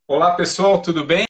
Olá pessoal, tudo bem?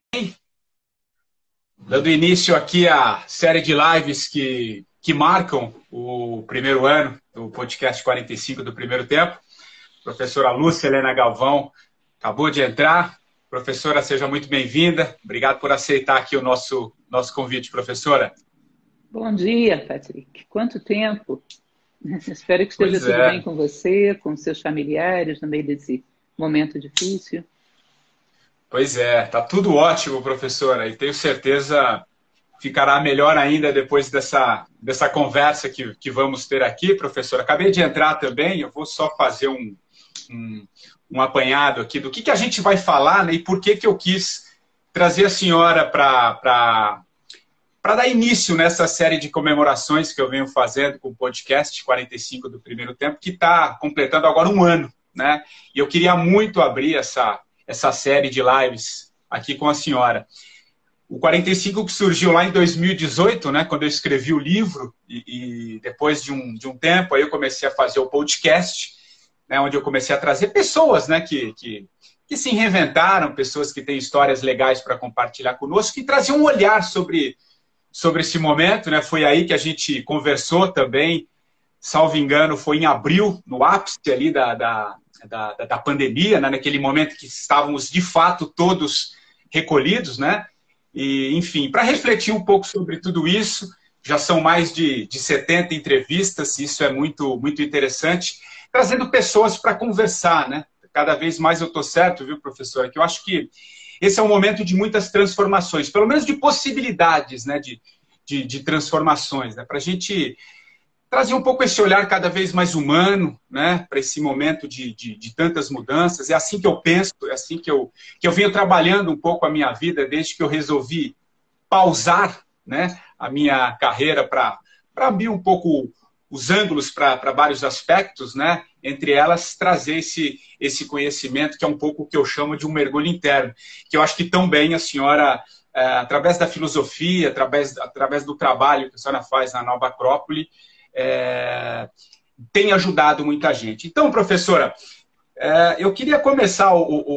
Dando início aqui à série de lives que marcam o primeiro ano do podcast 45 do primeiro tempo. Professora Lúcia Helena Galvão acabou de entrar. Professora, seja muito bem-vinda. Obrigado por aceitar aqui o nosso convite, professora. Bom dia, Patrick. Quanto tempo? Espero que esteja Pois tudo bem é, com você, com seus familiares, no meio desse momento difícil. pois é. Tá tudo ótimo, professora, e tenho certeza ficará melhor ainda depois dessa conversa que vamos ter aqui, professora. Acabei de entrar também, eu vou só fazer um, um apanhado aqui do que a gente vai falar, né, e por que eu quis trazer a senhora para dar início nessa série de comemorações que eu venho fazendo com o podcast 45 do primeiro tempo, que está completando agora um ano, né? E eu queria muito abrir essa série de lives aqui com a senhora. O 45 que surgiu lá em 2018, né, quando eu escrevi o livro, e depois de um tempo aí eu comecei a fazer o podcast, né, onde eu comecei a trazer pessoas, né, que se reinventaram, pessoas que têm histórias legais para compartilhar conosco, que traziam um olhar sobre esse momento, né? Foi aí que a gente conversou também, salvo engano, foi em abril, no ápice ali da pandemia, né? Naquele momento que estávamos de fato todos recolhidos, né? E, enfim, para refletir um pouco sobre tudo isso, já são mais de 70 entrevistas, isso é muito interessante, trazendo pessoas para conversar, né? Cada vez mais eu estou certo, viu, professora, que eu acho que esse é um momento de muitas transformações, pelo menos de possibilidades, né, de transformações, né, para a gente trazer um pouco esse olhar cada vez mais humano, né, para esse momento de tantas mudanças. É assim que eu penso, é assim que eu venho trabalhando um pouco a minha vida desde que eu resolvi pausar, né, a minha carreira para abrir um pouco os ângulos para vários aspectos, né? Entre elas, trazer esse conhecimento, que é um pouco o que eu chamo de um mergulho interno, que eu acho que tão bem a senhora, através da filosofia, através do trabalho que a senhora faz na Nova Acrópole, tem ajudado muita gente. Então, professora, eu queria começar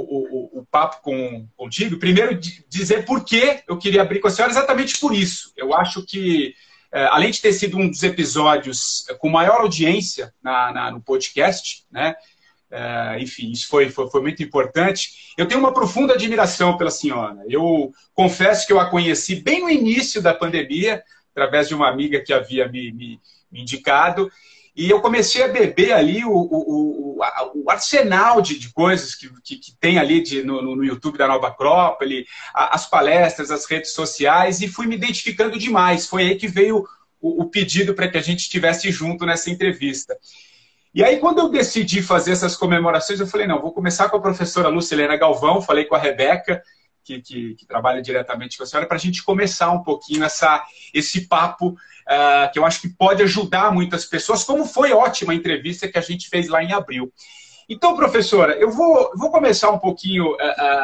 o papo contigo, primeiro dizer por que eu queria abrir com a senhora, exatamente por isso. Eu acho que, além de ter sido um dos episódios com maior audiência no podcast, né? Enfim, isso foi muito importante. Eu tenho uma profunda admiração pela senhora. Eu confesso que eu a conheci bem no início da pandemia, através de uma amiga que havia me indicado, e eu comecei a beber ali o arsenal de coisas que tem ali no YouTube da Nova Acrópole, as palestras, as redes sociais, e fui me identificando demais. Foi aí que veio o pedido para que a gente estivesse junto nessa entrevista. E aí, quando eu decidi fazer essas comemorações, eu falei, não, vou começar com a professora Lúcia Helena Galvão, falei com a Rebeca, que trabalha diretamente com a senhora, para a gente começar um pouquinho esse papo, que eu acho que pode ajudar muitas pessoas, como foi ótima a entrevista que a gente fez lá em abril. Então, professora, eu vou começar um pouquinho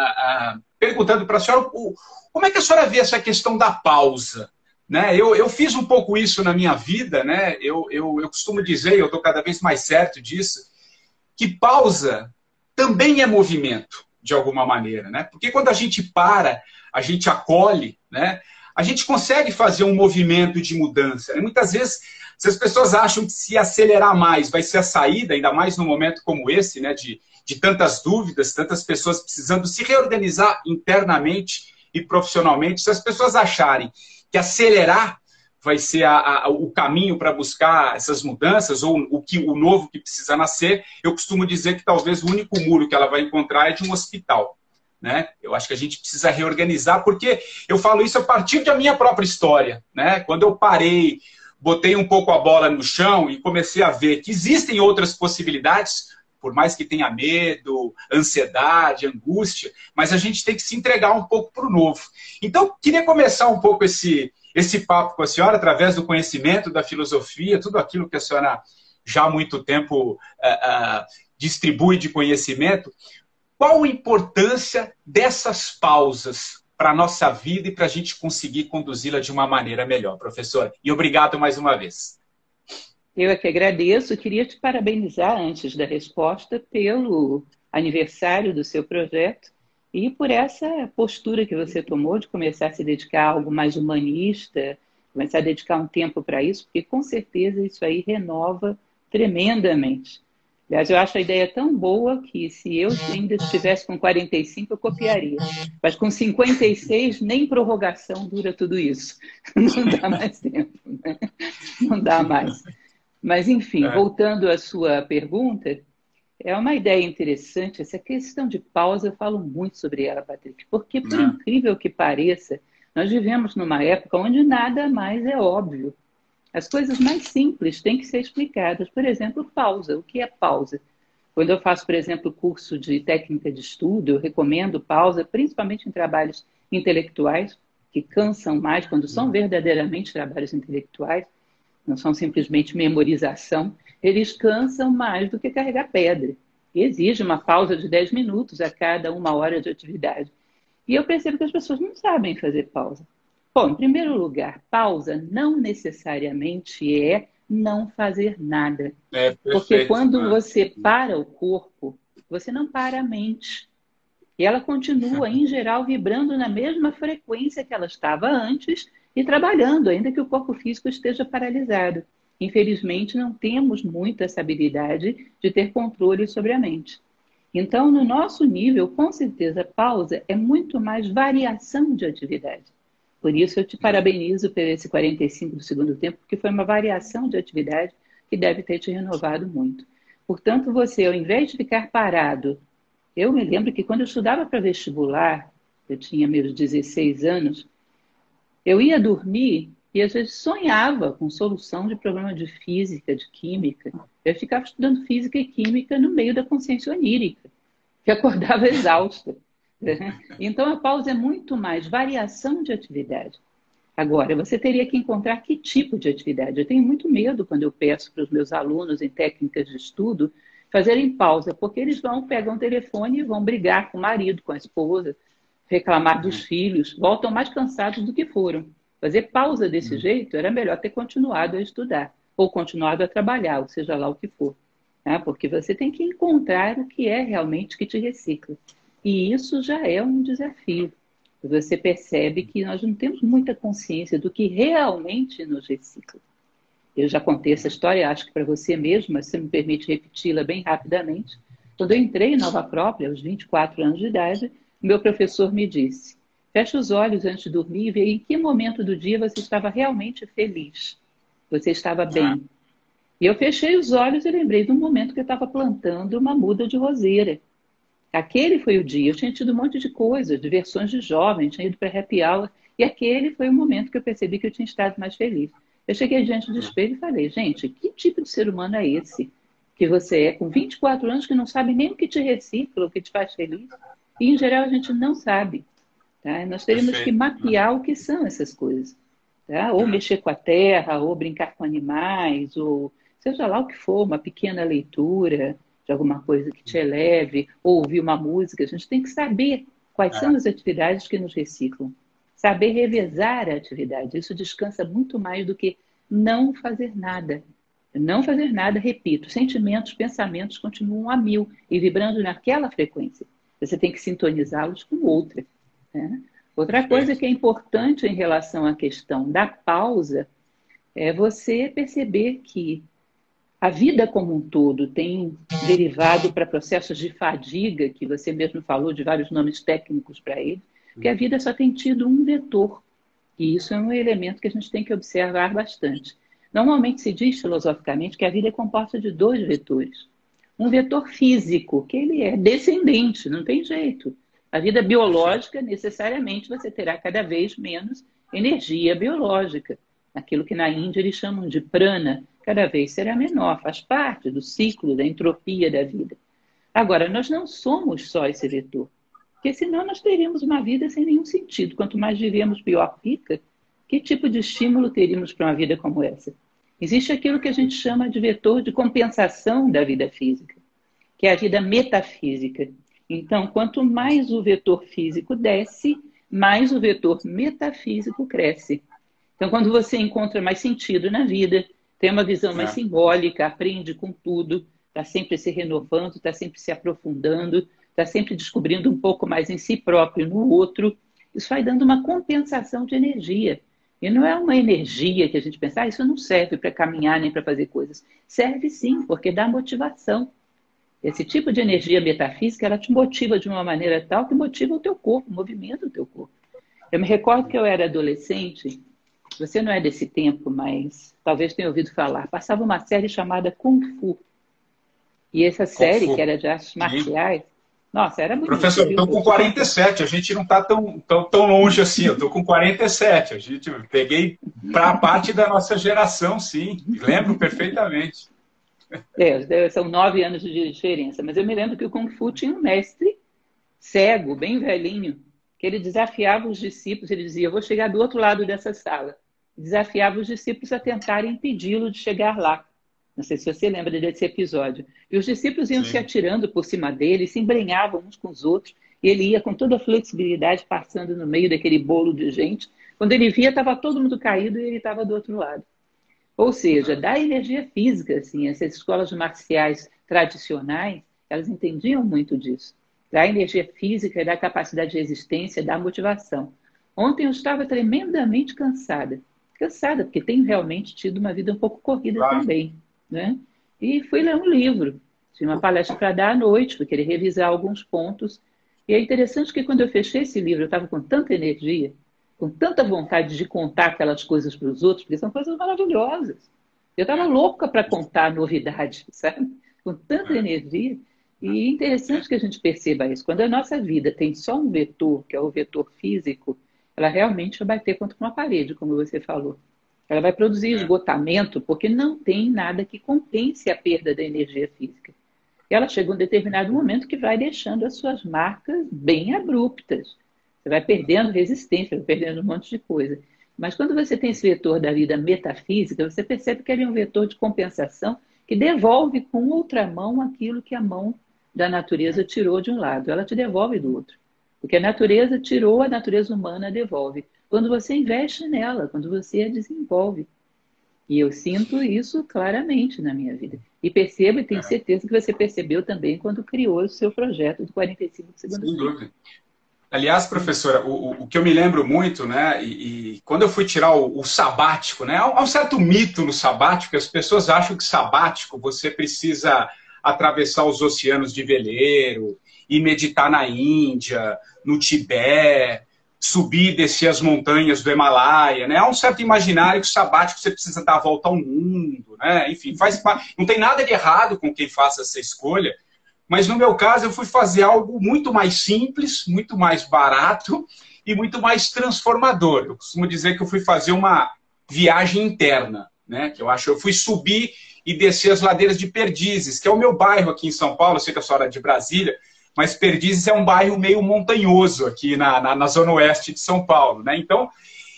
perguntando para a senhora como é que a senhora vê essa questão da pausa, né? Eu fiz um pouco isso na minha vida, né? Eu costumo dizer, eu estou cada vez mais certo disso, que pausa também é movimento, de alguma maneira, né? Porque quando a gente para, a gente acolhe, né? A gente consegue fazer um movimento de mudança, né? Muitas vezes, se as pessoas acham que se acelerar mais vai ser a saída, ainda mais num momento como esse, né? De tantas dúvidas, tantas pessoas precisando se reorganizar internamente e profissionalmente, se as pessoas acharem que acelerar vai ser o caminho para buscar essas mudanças, ou o novo que precisa nascer, eu costumo dizer que talvez o único muro que ela vai encontrar é de um hospital, né? Eu acho que a gente precisa reorganizar, porque eu falo isso a partir da minha própria história, né? Quando eu parei, botei um pouco a bola no chão e comecei a ver que existem outras possibilidades, por mais que tenha medo, ansiedade, angústia, mas a gente tem que se entregar um pouco para o novo. Então, queria começar um pouco esse papo com a senhora, através do conhecimento, da filosofia, tudo aquilo que a senhora já há muito tempo distribui de conhecimento. Qual a importância dessas pausas para a nossa vida e para a gente conseguir conduzi-la de uma maneira melhor, professora? E obrigado mais uma vez. Eu é que agradeço. Queria te parabenizar, antes da resposta, pelo aniversário do seu projeto. E por essa postura que você tomou de começar a se dedicar a algo mais humanista, começar a dedicar um tempo para isso, porque com certeza isso aí renova tremendamente. Aliás, eu acho a ideia tão boa que se eu ainda estivesse com 45, eu copiaria. Mas com 56, nem prorrogação dura tudo isso. Não dá mais tempo, né? Não dá mais. Mas, enfim, É. voltando à sua pergunta, é uma ideia interessante. Essa questão de pausa, eu falo muito sobre ela, Patrick, porque, por Né? incrível que pareça, nós vivemos numa época onde nada mais é óbvio. As coisas mais simples têm que ser explicadas. Por exemplo, pausa. O que é pausa? Quando eu faço, por exemplo, curso de técnica de estudo, eu recomendo pausa, principalmente em trabalhos intelectuais, que cansam mais quando são verdadeiramente trabalhos intelectuais, não são simplesmente memorização, eles cansam mais do que carregar pedra. E exige uma pausa de 10 minutos a cada 1 hora de atividade. E eu percebo que as pessoas não sabem fazer pausa. Bom, em primeiro lugar, pausa não necessariamente é não fazer nada. É, Porque perfeito. quando você para o corpo, você não para a mente. E ela continua, em geral, vibrando na mesma frequência que ela estava antes e trabalhando, ainda que o corpo físico esteja paralisado. Infelizmente, não temos muito essa habilidade de ter controle sobre a mente. Então, no nosso nível, com certeza, pausa é muito mais variação de atividade. Por isso, eu te parabenizo por esse 45 do segundo tempo, porque foi uma variação de atividade que deve ter te renovado muito. Portanto, você, ao invés de ficar parado, eu me lembro que quando eu estudava para vestibular, eu tinha meus 16 anos, eu ia dormir e às vezes sonhava com solução de problema de física, de química. Eu ficava estudando física e química no meio da consciência onírica, que acordava exausta. Né? Então a pausa é muito mais variação de atividade. Agora, você teria que encontrar que tipo de atividade. Eu tenho muito medo quando eu peço para os meus alunos em técnicas de estudo fazerem pausa, porque eles vão, pegam o telefone e vão brigar com o marido, com a esposa, reclamar dos filhos, voltam mais cansados do que foram. Fazer pausa desse jeito era melhor ter continuado a estudar, ou continuado a trabalhar, ou seja lá o que for. Né? Porque você tem que encontrar o que é realmente que te recicla. E isso já é um desafio. Você percebe que nós não temos muita consciência do que realmente nos recicla. Eu já contei essa história, acho que para você mesmo, mas você me permite repeti-la bem rapidamente. Quando eu entrei em Nova Própria, aos 24 anos de idade, meu professor me disse: feche os olhos antes de dormir e veja em que momento do dia você estava realmente feliz. Você estava bem. E eu fechei os olhos e lembrei de um momento que eu estava plantando uma muda de roseira. Aquele foi o dia. Eu tinha tido um monte de coisas, diversões de jovem, tinha ido para happy hour, e aquele foi o momento que eu percebi que eu tinha estado mais feliz. Eu cheguei diante do espelho e falei: gente, que tipo de ser humano é esse? Que você é com 24 anos que não sabe nem o que te recicla, o que te faz feliz. E, em geral, a gente não sabe. Tá? Nós teríamos que Perfeito. mapear o que são essas coisas. Tá? Ou mexer com a terra, ou brincar com animais, ou seja lá o que for, uma pequena leitura de alguma coisa que te eleve, ou ouvir uma música. A gente tem que saber quais são as atividades que nos reciclam. Saber revezar a atividade. Isso descansa muito mais do que não fazer nada. Não fazer nada, repito, sentimentos, pensamentos continuam a 1000 e vibrando naquela frequência. Você tem que sintonizá-los com outra. Né? Outra coisa Perfeito. que é importante em relação à questão da pausa é você perceber que a vida como um todo tem derivado para processos de fadiga, que você mesmo falou de vários nomes técnicos para ele, porque a vida só tem tido um vetor. E isso é um elemento que a gente tem que observar bastante. Normalmente se diz filosoficamente que a vida é composta de 2 vetores. Um vetor físico, que ele é descendente, não tem jeito. A vida biológica, necessariamente, você terá cada vez menos energia biológica. Aquilo que na Índia eles chamam de prana, cada vez será menor, faz parte do ciclo da entropia da vida. Agora, nós não somos só esse vetor, porque senão nós teríamos uma vida sem nenhum sentido. Quanto mais vivemos, pior fica. Que tipo de estímulo teríamos para uma vida como essa? Existe aquilo que a gente chama de vetor de compensação da vida física, que é a vida metafísica. Então, quanto mais o vetor físico desce, mais o vetor metafísico cresce. Então, quando você encontra mais sentido na vida, tem uma visão mais simbólica, aprende com tudo, está sempre se renovando, está sempre se aprofundando, está sempre descobrindo um pouco mais em si próprio, no outro. Isso vai dando uma compensação de energia. E não é uma energia que a gente pensa, isso não serve para caminhar nem para fazer coisas. Serve sim, porque dá motivação. Esse tipo de energia metafísica, ela te motiva de uma maneira tal que motiva o teu corpo, movimenta o teu corpo. Eu me recordo que eu era adolescente, você não é desse tempo, mas talvez tenha ouvido falar, passava uma série chamada Kung Fu. E essa série, que era de artes marciais, nossa, era bonita. Professor, eu estou com 47, a gente não está tão longe assim, eu estou com 47, a gente peguei para a parte da nossa geração, sim, lembro perfeitamente. São 9 anos de diferença, mas eu me lembro que o Kung Fu tinha um mestre cego, bem velhinho, que ele desafiava os discípulos, ele dizia, eu vou chegar do outro lado dessa sala. Desafiava os discípulos a tentarem impedi-lo de chegar lá. Não sei se você lembra desse episódio. E os discípulos iam se atirando por cima dele, se embrenhavam uns com os outros, e ele ia com toda a flexibilidade passando no meio daquele bolo de gente. Quando ele via, estava todo mundo caído e ele estava do outro lado. Ou seja, da energia física, assim, essas escolas marciais tradicionais, elas entendiam muito disso. Da energia física, da capacidade de resistência, da motivação. Ontem eu estava tremendamente cansada. Cansada, porque tenho realmente tido uma vida um pouco corrida também, né? E fui ler um livro. Tinha uma palestra para dar à noite, fui querer revisar alguns pontos. E é interessante que quando eu fechei esse livro, eu estava com tanta energia, com tanta vontade de contar aquelas coisas para os outros, porque são coisas maravilhosas. Eu estava louca para contar novidade, sabe? Com tanta energia. E é interessante que a gente perceba isso. Quando a nossa vida tem só um vetor, que é o vetor físico, ela realmente vai bater contra uma parede, como você falou. Ela vai produzir esgotamento, porque não tem nada que compense a perda da energia física. E ela chega a um determinado momento que vai deixando as suas marcas bem abruptas. Você vai perdendo resistência, vai perdendo um monte de coisa. Mas quando você tem esse vetor da vida metafísica, você percebe que ele é um vetor de compensação que devolve com outra mão aquilo que a mão da natureza tirou de um lado. Ela te devolve do outro. Porque a natureza tirou, a natureza humana devolve. Quando você investe nela, quando você a desenvolve. E eu sinto isso claramente na minha vida. E percebo, e tenho certeza que você percebeu também quando criou o seu projeto do 45 segundos. Sem dúvida. Aliás, professora, o que eu me lembro muito, né, e quando eu fui tirar o sabático, né, há um certo mito no sabático, as pessoas acham que sabático você precisa atravessar os oceanos de veleiro, ir meditar na Índia, no Tibete, subir e descer as montanhas do Himalaia, né? Há um certo imaginário que o sabático você precisa dar a volta ao mundo, né? Enfim, não tem nada de errado com quem faça essa escolha, mas no meu caso eu fui fazer algo muito mais simples, muito mais barato e muito mais transformador. Eu costumo dizer que eu fui fazer uma viagem interna, né? Que eu fui subir e descer as ladeiras de Perdizes, que é o meu bairro aqui em São Paulo. Eu sei que a senhora é de Brasília, mas Perdizes é um bairro meio montanhoso aqui na zona oeste de São Paulo, né? Então,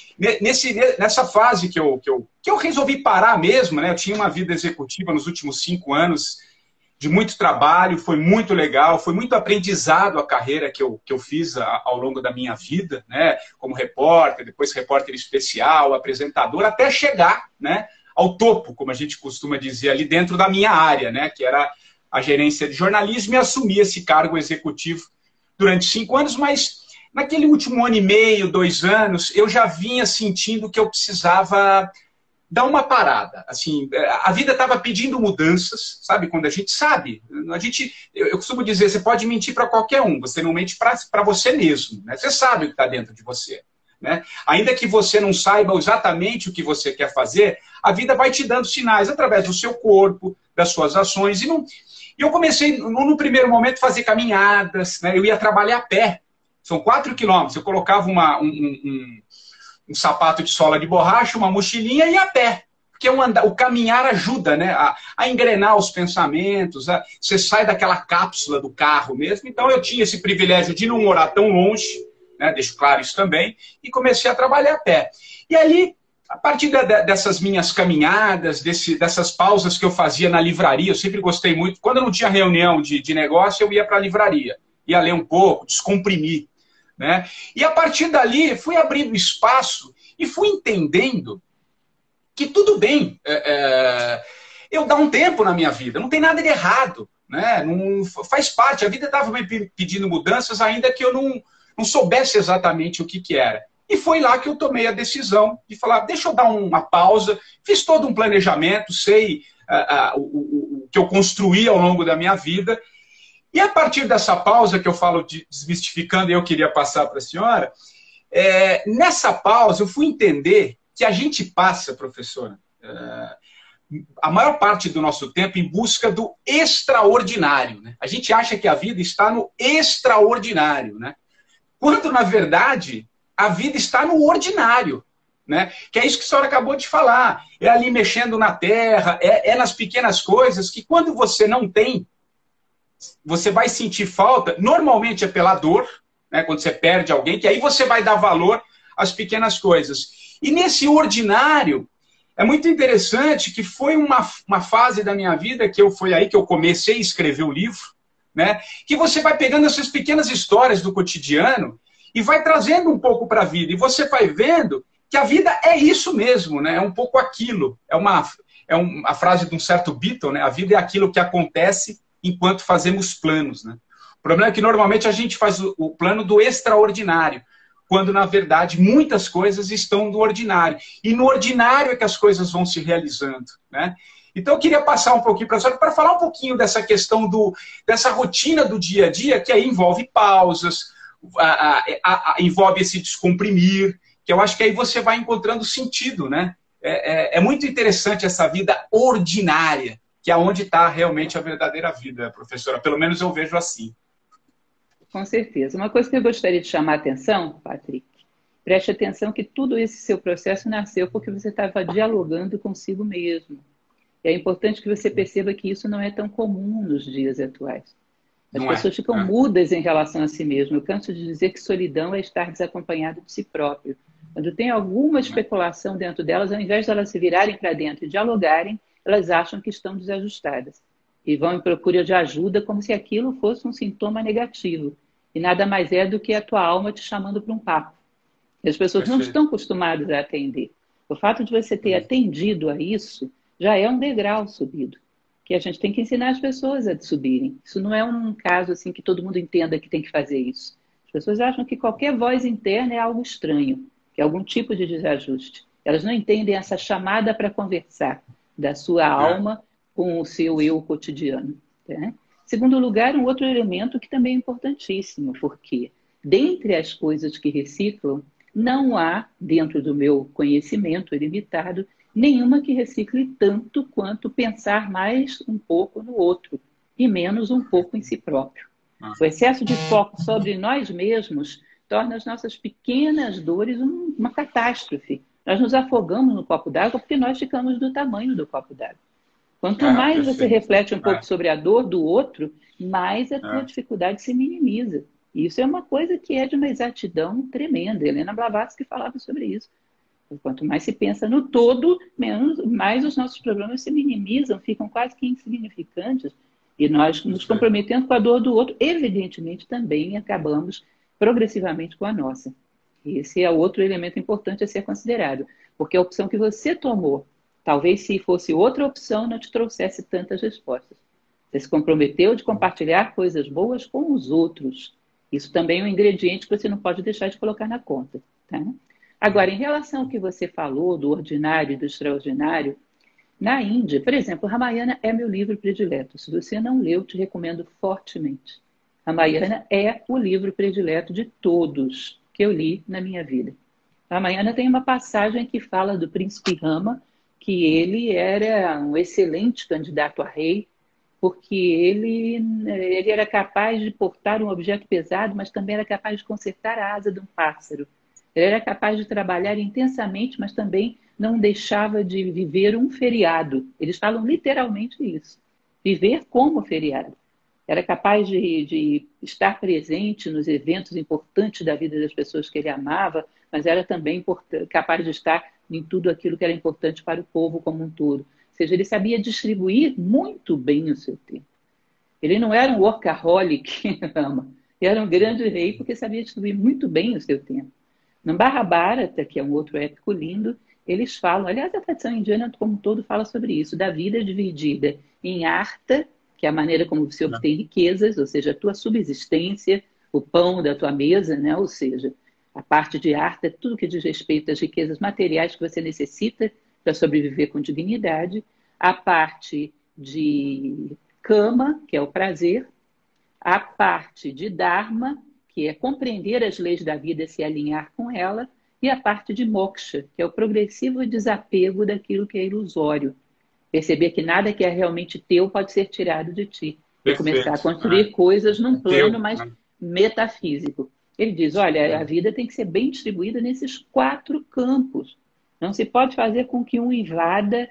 nessa fase que eu resolvi parar mesmo, né? Eu tinha uma vida executiva nos últimos 5 anos de muito trabalho, foi muito legal, foi muito aprendizado a carreira que eu fiz ao longo da minha vida, né? Como repórter, depois repórter especial, apresentador, até chegar, né, ao topo, como a gente costuma dizer, ali dentro da minha área, né? Que era a gerência de jornalismo, e assumi esse cargo executivo durante 5 anos, mas naquele último ano e meio, 2 anos, eu já vinha sentindo que eu precisava dar uma parada. Assim, a vida estava pedindo mudanças, sabe? Quando a gente sabe, eu costumo dizer, você pode mentir para qualquer um, você não mente para você mesmo, né? Você sabe o que está dentro de você, né? Ainda que você não saiba exatamente o que você quer fazer, a vida vai te dando sinais através do seu corpo, das suas ações, e eu comecei, no primeiro momento, a fazer caminhadas, né? Eu ia trabalhar a pé. São 4 quilômetros. Eu colocava um sapato de sola de borracha, uma mochilinha e ia a pé. Porque o caminhar ajuda, né, a engrenar os pensamentos. Você sai daquela cápsula do carro mesmo. Então eu tinha esse privilégio de não morar tão longe, né, deixo claro isso também, e comecei a trabalhar a pé. E ali, a partir dessas minhas caminhadas, dessas pausas que eu fazia na livraria, eu sempre gostei muito. Quando eu não tinha reunião de negócio, eu ia para a livraria. Ia ler um pouco, descomprimir, né? E a partir dali, fui abrindo espaço e fui entendendo que tudo bem eu dar um tempo na minha vida. Não tem nada de errado, né? Não, faz parte, a vida estava me pedindo mudanças, ainda que eu não soubesse exatamente o que era. E foi lá que eu tomei a decisão de falar, deixa eu dar uma pausa, fiz todo um planejamento, sei o que eu construí ao longo da minha vida, e a partir dessa pausa que eu falo desmistificando, e eu queria passar para a senhora, nessa pausa eu fui entender que a gente passa, professora, a maior parte do nosso tempo em busca do extraordinário, né? A gente acha que a vida está no extraordinário, né? Quando, na verdade, a vida está no ordinário, né? Que é isso que a senhora acabou de falar. É ali mexendo na terra, é nas pequenas coisas que quando você não tem, você vai sentir falta. Normalmente é pela dor, né? Quando você perde alguém, que aí você vai dar valor às pequenas coisas. E nesse ordinário, é muito interessante que foi uma fase da minha vida, foi aí que eu comecei a escrever o livro, né? Que você vai pegando essas pequenas histórias do cotidiano e vai trazendo um pouco para a vida. E você vai vendo que a vida é isso mesmo, né? É um pouco aquilo. A frase de um certo Beatle, né? A vida é aquilo que acontece enquanto fazemos planos, né? O problema é que normalmente a gente faz o plano do extraordinário, quando, na verdade, muitas coisas estão no ordinário. E no ordinário é que as coisas vão se realizando, né? Então, eu queria passar um pouquinho para a senhora para falar um pouquinho dessa questão dessa rotina do dia a dia, que aí envolve pausas, envolve esse descomprimir, que eu acho que aí você vai encontrando sentido, né? É muito interessante essa vida ordinária, que é onde está realmente a verdadeira vida, professora. Pelo menos eu vejo assim. Com certeza. Uma coisa que eu gostaria de chamar a atenção, Patrick, preste atenção que tudo esse seu processo nasceu porque você estava dialogando consigo mesmo. E é importante que você perceba que isso não é tão comum nos dias atuais. As pessoas ficam mudas em relação a si mesmo. Eu canso de dizer que solidão é estar desacompanhado de si próprio. Quando tem alguma especulação dentro delas, ao invés de elas se virarem para dentro e dialogarem, elas acham que estão desajustadas. E vão em procura de ajuda como se aquilo fosse um sintoma negativo. E nada mais é do que a tua alma te chamando para um papo. E as pessoas não estão acostumadas a atender. O fato de você ter atendido a isso já é um degrau subido. Que a gente tem que ensinar as pessoas a subirem. Isso não é um caso assim que todo mundo entenda que tem que fazer isso. As pessoas acham que qualquer voz interna é algo estranho, que é algum tipo de desajuste. Elas não entendem essa chamada para conversar da sua alma com o seu eu cotidiano. Né? Segundo lugar, um outro elemento que também é importantíssimo, porque dentre as coisas que reciclam, não há, dentro do meu conhecimento ilimitado, nenhuma que recicle tanto quanto pensar mais um pouco no outro e menos um pouco em si próprio. O excesso de foco sobre nós mesmos torna as nossas pequenas dores uma catástrofe. Nós nos afogamos no copo d'água porque nós ficamos do tamanho do copo d'água. Quanto mais você reflete um pouco sobre a dor do outro, mais a tua dificuldade se minimiza. E isso é uma coisa que é de uma exatidão tremenda. Helena Blavatsky falava sobre isso. Quanto mais se pensa no todo, mais os nossos problemas se minimizam, ficam quase que insignificantes. E nós nos comprometendo com a dor do outro, evidentemente também acabamos progressivamente com a nossa. E esse é outro elemento importante a ser considerado. Porque a opção que você tomou, talvez se fosse outra opção, não te trouxesse tantas respostas. Você se comprometeu de compartilhar coisas boas com os outros. Isso também é um ingrediente que você não pode deixar de colocar na conta. Tá? Agora, em relação ao que você falou do ordinário e do extraordinário, na Índia, por exemplo, Ramayana é meu livro predileto. Se você não leu, te recomendo fortemente. Ramayana é o livro predileto de todos que eu li na minha vida. Ramayana tem uma passagem que fala do príncipe Rama, que ele era um excelente candidato a rei, porque ele era capaz de portar um objeto pesado, mas também era capaz de consertar a asa de um pássaro. Ele era capaz de trabalhar intensamente, mas também não deixava de viver um feriado. Eles falam literalmente isso. Viver como feriado. Era capaz de estar presente nos eventos importantes da vida das pessoas que ele amava, mas era também capaz de estar em tudo aquilo que era importante para o povo como um todo. Ou seja, ele sabia distribuir muito bem o seu tempo. Ele não era um workaholic, ele era um grande rei porque sabia distribuir muito bem o seu tempo. No Mahabharata, que é um outro épico lindo, eles falam, aliás, a tradição indiana como um todo fala sobre isso, da vida dividida em artha, que é a maneira como você obtém riquezas, ou seja, a tua subsistência, o pão da tua mesa, né? Ou seja, a parte de arte é tudo que diz respeito às riquezas materiais que você necessita para sobreviver com dignidade, a parte de kama, que é o prazer, a parte de dharma, que é compreender as leis da vida e se alinhar com ela, e a parte de moksha, que é o progressivo desapego daquilo que é ilusório. Perceber que nada que é realmente teu pode ser tirado de ti. E começar a construir coisas num plano mais metafísico. Ele diz, olha, a vida tem que ser bem distribuída nesses 4 campos. Não se pode fazer com que um invada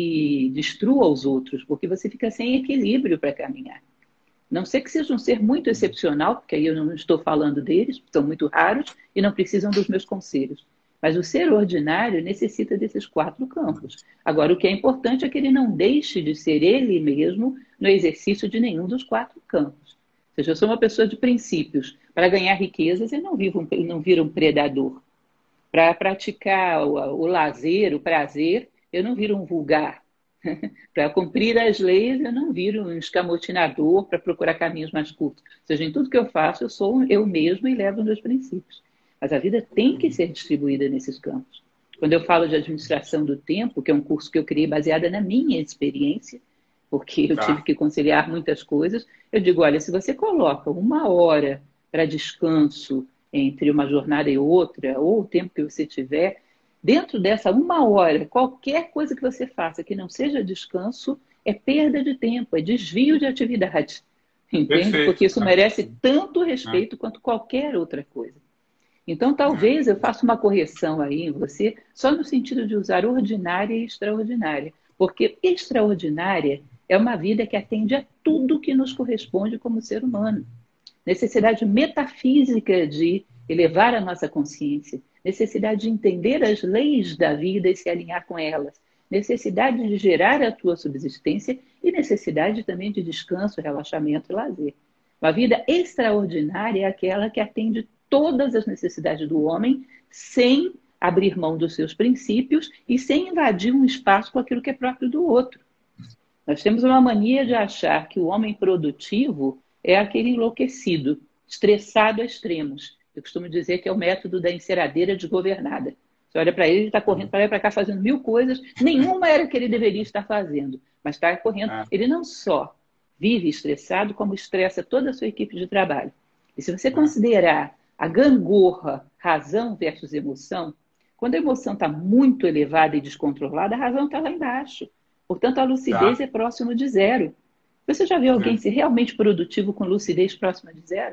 e destrua os outros, porque você fica sem equilíbrio para caminhar. Não sei que seja um ser muito excepcional, porque aí eu não estou falando deles, são muito raros e não precisam dos meus conselhos. Mas o ser ordinário necessita desses 4 campos. Agora, o que é importante é que ele não deixe de ser ele mesmo no exercício de nenhum dos 4 campos. Ou seja, eu sou uma pessoa de princípios. Para ganhar riquezas, eu não viro um predador. Para praticar o lazer, o prazer, eu não viro um vulgar. Para cumprir as leis, eu não viro um escamotinador para procurar caminhos mais curtos. Ou seja, em tudo que eu faço, eu sou eu mesmo e levo os meus princípios. Mas a vida tem que ser distribuída nesses campos. Quando eu falo de administração do tempo, que é um curso que eu criei baseada na minha experiência, porque eu tive que conciliar muitas coisas, eu digo, olha, se você coloca 1 hora para descanso entre uma jornada e outra, ou o tempo que você tiver, dentro dessa 1 hora, qualquer coisa que você faça que não seja descanso é perda de tempo, é desvio de atividade. Entende? Perfeito. Porque isso merece tanto respeito quanto qualquer outra coisa. Então, talvez eu faça uma correção aí em você, só no sentido de usar ordinária e extraordinária. Porque extraordinária é uma vida que atende a tudo que nos corresponde como ser humano. Necessidade metafísica de elevar a nossa consciência, necessidade de entender as leis da vida e se alinhar com elas, necessidade de gerar a tua subsistência e necessidade também de descanso, relaxamento e lazer. Uma vida extraordinária é aquela que atende todas as necessidades do homem sem abrir mão dos seus princípios e sem invadir um espaço com aquilo que é próprio do outro. Nós temos uma mania de achar que o homem produtivo é aquele enlouquecido, estressado a extremos. Eu costumo dizer que é o método da enceradeira desgovernada. Você olha para ele está correndo para lá e para cá fazendo 1000 coisas, nenhuma era que ele deveria estar fazendo, mas está correndo. Ele não só vive estressado, como estressa toda a sua equipe de trabalho. E se você considerar a gangorra, razão versus emoção, quando a emoção está muito elevada e descontrolada, a razão está lá embaixo. Portanto, a lucidez é próximo de 0. Você já viu alguém ser realmente produtivo com lucidez próxima de 0?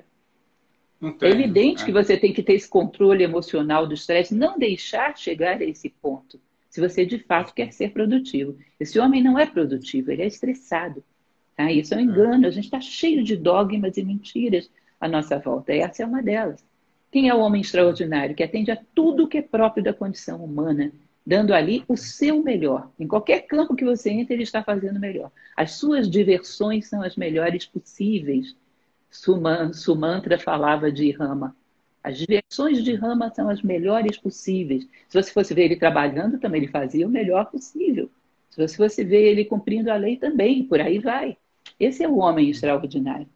É evidente que você tem que ter esse controle emocional do estresse, não deixar chegar a esse ponto, se você de fato quer ser produtivo. Esse homem não é produtivo, ele é estressado. Tá? Isso é um engano, a gente está cheio de dogmas e mentiras à nossa volta. Essa é uma delas. Quem é o homem extraordinário? Que atende a tudo que é próprio da condição humana, dando ali o seu melhor. Em qualquer campo que você entre, ele está fazendo melhor. As suas diversões são as melhores possíveis. Sumantra falava de Rama. As diversões de Rama são as melhores possíveis. Se você fosse ver ele trabalhando, também ele fazia o melhor possível. Se você fosse ver ele cumprindo a lei, também, por aí vai. Esse é o homem extraordinário.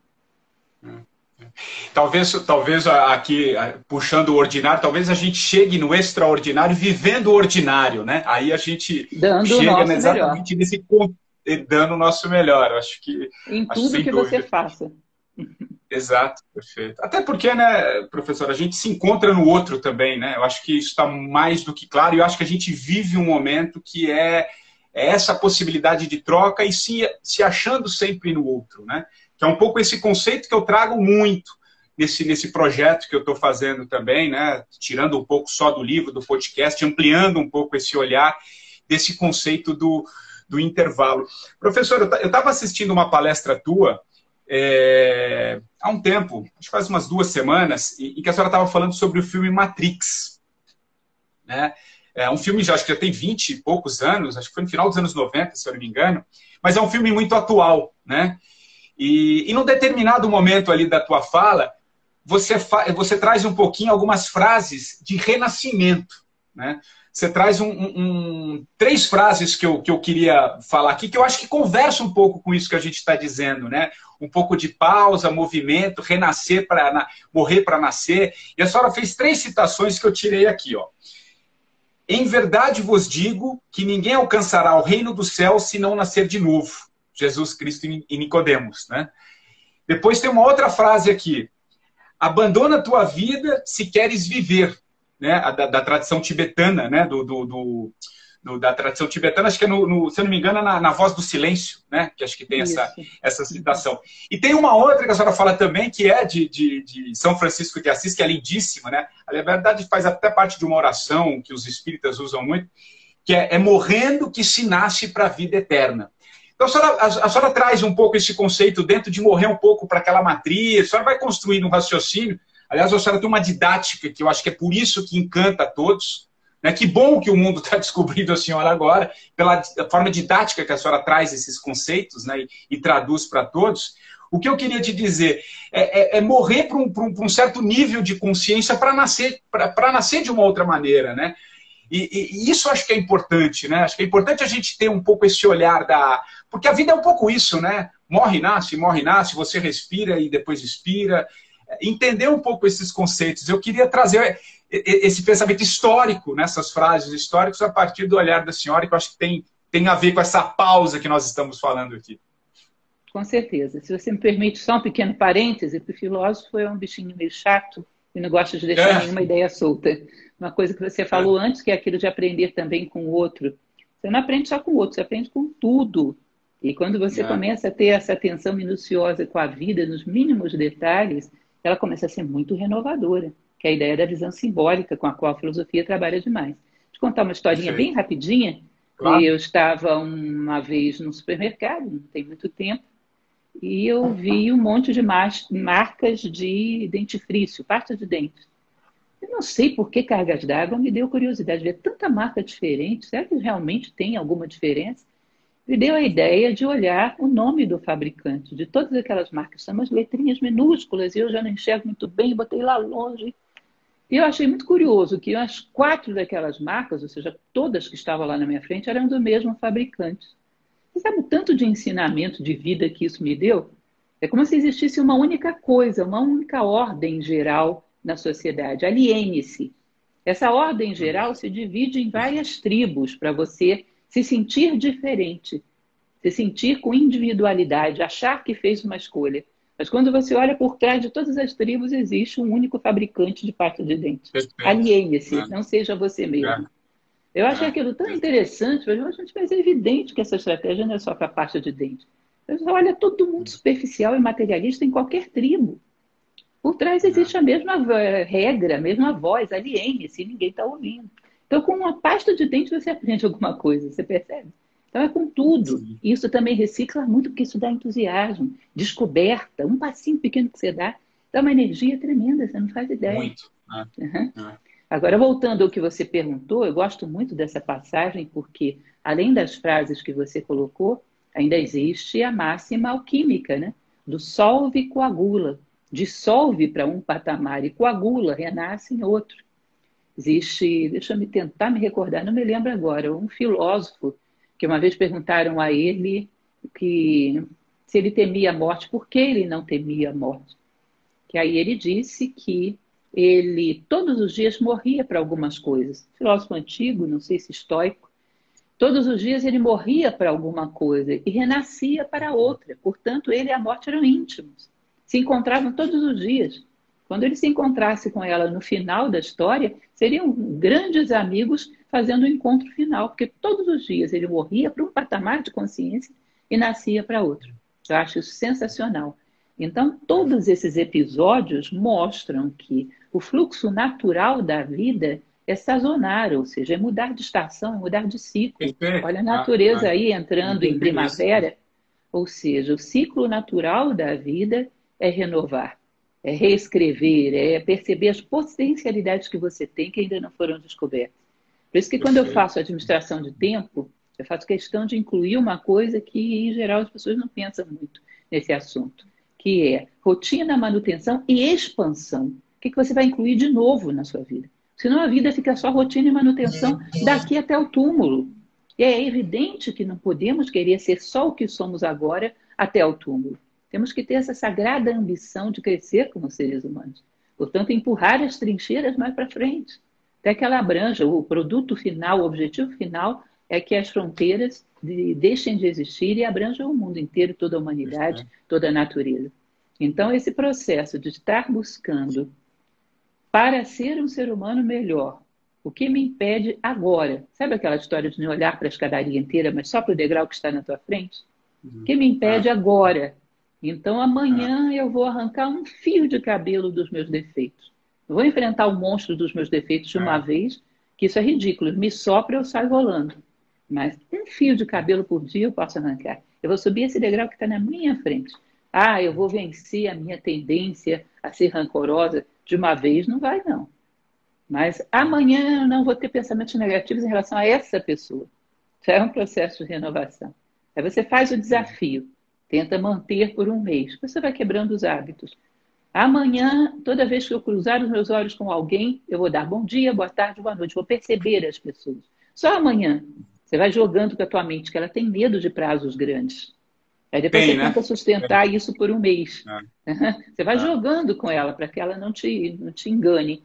Talvez aqui, puxando o ordinário, talvez a gente chegue no extraordinário vivendo o ordinário, né? Aí a gente chega exatamente nesse ponto, dando o nosso melhor. Eu acho que em tudo que você faça. Exato, perfeito. Até porque, né, professor, a gente se encontra no outro também, né? Eu acho que isso está mais do que claro, e eu acho que a gente vive um momento que é essa possibilidade de troca e se achando sempre no outro, né? Que é um pouco esse conceito que eu trago muito nesse projeto que eu estou fazendo também, né? Tirando um pouco só do livro, do podcast, ampliando um pouco esse olhar desse conceito do intervalo. Professor, eu estava assistindo uma palestra tua há um tempo, acho que faz umas 2 semanas, em que a senhora estava falando sobre o filme Matrix. Né? É um filme, acho que já tem 20 e poucos anos, acho que foi no final dos anos 90, se eu não me engano, mas é um filme muito atual, né? E num determinado momento ali da tua fala, você traz um pouquinho algumas frases de renascimento, né? Você traz três frases que eu queria falar aqui, que eu acho que conversa um pouco com isso que a gente está dizendo, né? Um pouco de pausa, movimento, renascer para morrer para nascer. E a senhora fez três citações que eu tirei aqui, ó. Em verdade vos digo que ninguém alcançará o reino do céu se não nascer de novo. Jesus Cristo e Nicodemos, né? Depois tem uma outra frase aqui. Abandona a tua vida se queres viver, né? Da tradição tibetana, né? Da tradição tibetana, acho que é, se eu não me engano, na Voz do Silêncio, né? Que acho que tem essa citação. E tem uma outra que a senhora fala também, que é de São Francisco de Assis, que é lindíssima, né? Na verdade, faz até parte de uma oração que os espíritas usam muito, que é morrendo que se nasce para a vida eterna. Então, a senhora traz um pouco esse conceito dentro de morrer um pouco para aquela matriz, a senhora vai construindo um raciocínio. Aliás, a senhora tem uma didática que eu acho que é por isso que encanta a todos. Né? Que bom que o mundo está descobrindo a senhora agora, pela forma didática que a senhora traz esses conceitos, né? e traduz para todos. O que eu queria te dizer é morrer para um certo nível de consciência para nascer de uma outra maneira, né? E isso acho que é importante, né? Acho que é importante a gente ter um pouco esse olhar porque a vida é um pouco isso, né? Morre e nasce, você respira e depois expira. Entender um pouco esses conceitos. Eu queria trazer esse pensamento histórico nessas frases históricas a partir do olhar da senhora, que eu acho que tem a ver com essa pausa que nós estamos falando aqui. Com certeza. Se você me permite só um pequeno parêntese, porque o filósofo é um bichinho meio chato e não gosta de deixar nenhuma ideia solta. Uma coisa que você falou antes, que é aquilo de aprender também com o outro. Você não aprende só com o outro, você aprende com tudo. E quando você começa a ter essa atenção minuciosa com a vida, nos mínimos detalhes, ela começa a ser muito renovadora, que é a ideia da visão simbólica com a qual a filosofia trabalha demais. Vou te contar uma historinha bem rapidinha. Claro. Eu estava uma vez no supermercado, não tem muito tempo, e eu vi um monte de marcas de dentifrício, pasta de dente. Eu não sei por que cargas d'água me deu curiosidade de ver tanta marca diferente. Será que realmente tem alguma diferença? Me deu a ideia de olhar o nome do fabricante, de todas aquelas marcas. São umas letrinhas minúsculas e eu já não enxergo muito bem, botei lá longe. E eu achei muito curioso que as 4 daquelas marcas, ou seja, todas que estavam lá na minha frente, eram do mesmo fabricante. Você sabe o tanto de ensinamento de vida que isso me deu? É como se existisse uma única coisa, uma única ordem geral na sociedade. Aliene-se. Essa ordem geral se divide em várias tribos para você se sentir diferente, se sentir com individualidade, achar que fez uma escolha. Mas quando você olha por trás de todas as tribos, existe um único fabricante de pasta de dente. Aliene-se, não seja você mesmo. Eu achei aquilo tão interessante, mas é evidente que essa estratégia não é só para a pasta de dente. Você olha todo mundo superficial e materialista em qualquer tribo. Por trás existe a mesma regra, a mesma voz, aliene-se, ninguém está ouvindo. Então, com uma pasta de dente você aprende alguma coisa, você percebe? Então, é com tudo. E isso também recicla muito, porque isso dá entusiasmo, descoberta, um passinho pequeno que você dá uma energia tremenda, você não faz ideia. Muito. Agora, voltando ao que você perguntou, eu gosto muito dessa passagem, porque, além das frases que você colocou, ainda existe a máxima alquímica, né? Do solve e coagula. Dissolve para um patamar e coagula, renasce em outro. Existe, deixa eu tentar me recordar, não me lembro agora, um filósofo que uma vez perguntaram a ele que se ele temia a morte, por que ele não temia a morte? Que aí ele disse que ele todos os dias morria para algumas coisas. Filósofo antigo, não sei se estoico, todos os dias ele morria para alguma coisa e renascia para outra. Portanto, ele e a morte eram íntimos. Se encontravam todos os dias. Quando ele se encontrasse com ela no final da história, seriam grandes amigos fazendo o encontro final, porque todos os dias ele morria para um patamar de consciência e nascia para outro. Eu acho isso sensacional. Então, todos esses episódios mostram que o fluxo natural da vida é sazonal, ou seja, é mudar de estação, é mudar de ciclo. Olha a natureza aí entrando em primavera, ou seja, o ciclo natural da vida é renovar, é reescrever, é perceber as potencialidades que você tem que ainda não foram descobertas. Por isso que quando eu faço administração de tempo, eu faço questão de incluir uma coisa que, em geral, as pessoas não pensam muito nesse assunto, que é rotina, manutenção e expansão. O que você vai incluir de novo na sua vida? Senão a vida fica só rotina e manutenção daqui até o túmulo. E é evidente que não podemos querer ser só o que somos agora até o túmulo. Temos que ter essa sagrada ambição de crescer como seres humanos. Portanto, empurrar as trincheiras mais para frente, até que ela abranja. O produto final, o objetivo final é que as fronteiras deixem de existir e abranjam o mundo inteiro, toda a humanidade, toda a natureza. Então, esse processo de estar buscando para ser um ser humano melhor, o que me impede agora? Sabe aquela história de não olhar para a escadaria inteira, mas só para o degrau que está na tua frente? O que me impede agora? Então, amanhã eu vou arrancar um fio de cabelo dos meus defeitos. Eu vou enfrentar o monstro dos meus defeitos de uma vez, que isso é ridículo. Me sopra, eu saio rolando. Mas um fio de cabelo por dia eu posso arrancar. Eu vou subir esse degrau que está na minha frente. Ah, eu vou vencer a minha tendência a ser rancorosa de uma vez. Não vai, não. Mas amanhã eu não vou ter pensamentos negativos em relação a essa pessoa. Já é um processo de renovação. Aí você faz o desafio. Tenta manter por um mês. Você vai quebrando os hábitos. Amanhã, toda vez que eu cruzar os meus olhos com alguém, eu vou dar bom dia, boa tarde, boa noite. Vou perceber as pessoas. Só amanhã. Você vai jogando com a tua mente, que ela tem medo de prazos grandes. Aí depois você tenta sustentar isso por um mês. Você vai jogando com ela para que ela não te engane.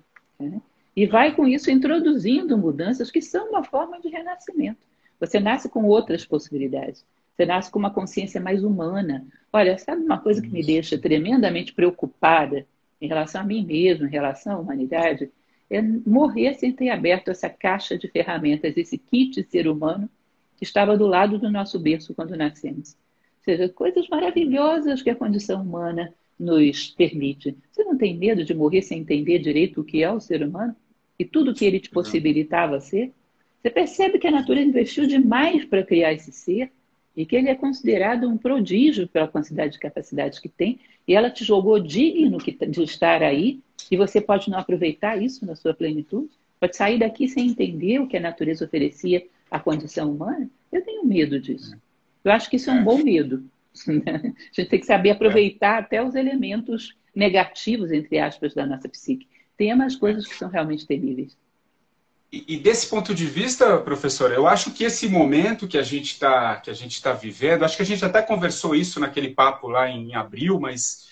E vai com isso introduzindo mudanças que são uma forma de renascimento. Você nasce com outras possibilidades. Você nasce com uma consciência mais humana. Olha, sabe uma coisa que me deixa tremendamente preocupada em relação a mim mesmo, em relação à humanidade? É morrer sem ter aberto essa caixa de ferramentas, esse kit ser humano que estava do lado do nosso berço quando nascemos. Ou seja, coisas maravilhosas que a condição humana nos permite. Você não tem medo de morrer sem entender direito o que é o ser humano? E tudo que ele te possibilitava ser? Você percebe que a natureza investiu demais para criar esse ser e que ele é considerado um prodígio pela quantidade de capacidades que tem, e ela te jogou digno de estar aí, e você pode não aproveitar isso na sua plenitude? Pode sair daqui sem entender o que a natureza oferecia à condição humana? Eu tenho medo disso. Eu acho que isso é um bom medo. A gente tem que saber aproveitar até os elementos negativos, entre aspas, da nossa psique. Tem umas coisas que são realmente terríveis. E desse ponto de vista, professora, eu acho que esse momento que a gente está vivendo, acho que a gente até conversou isso naquele papo lá em abril, mas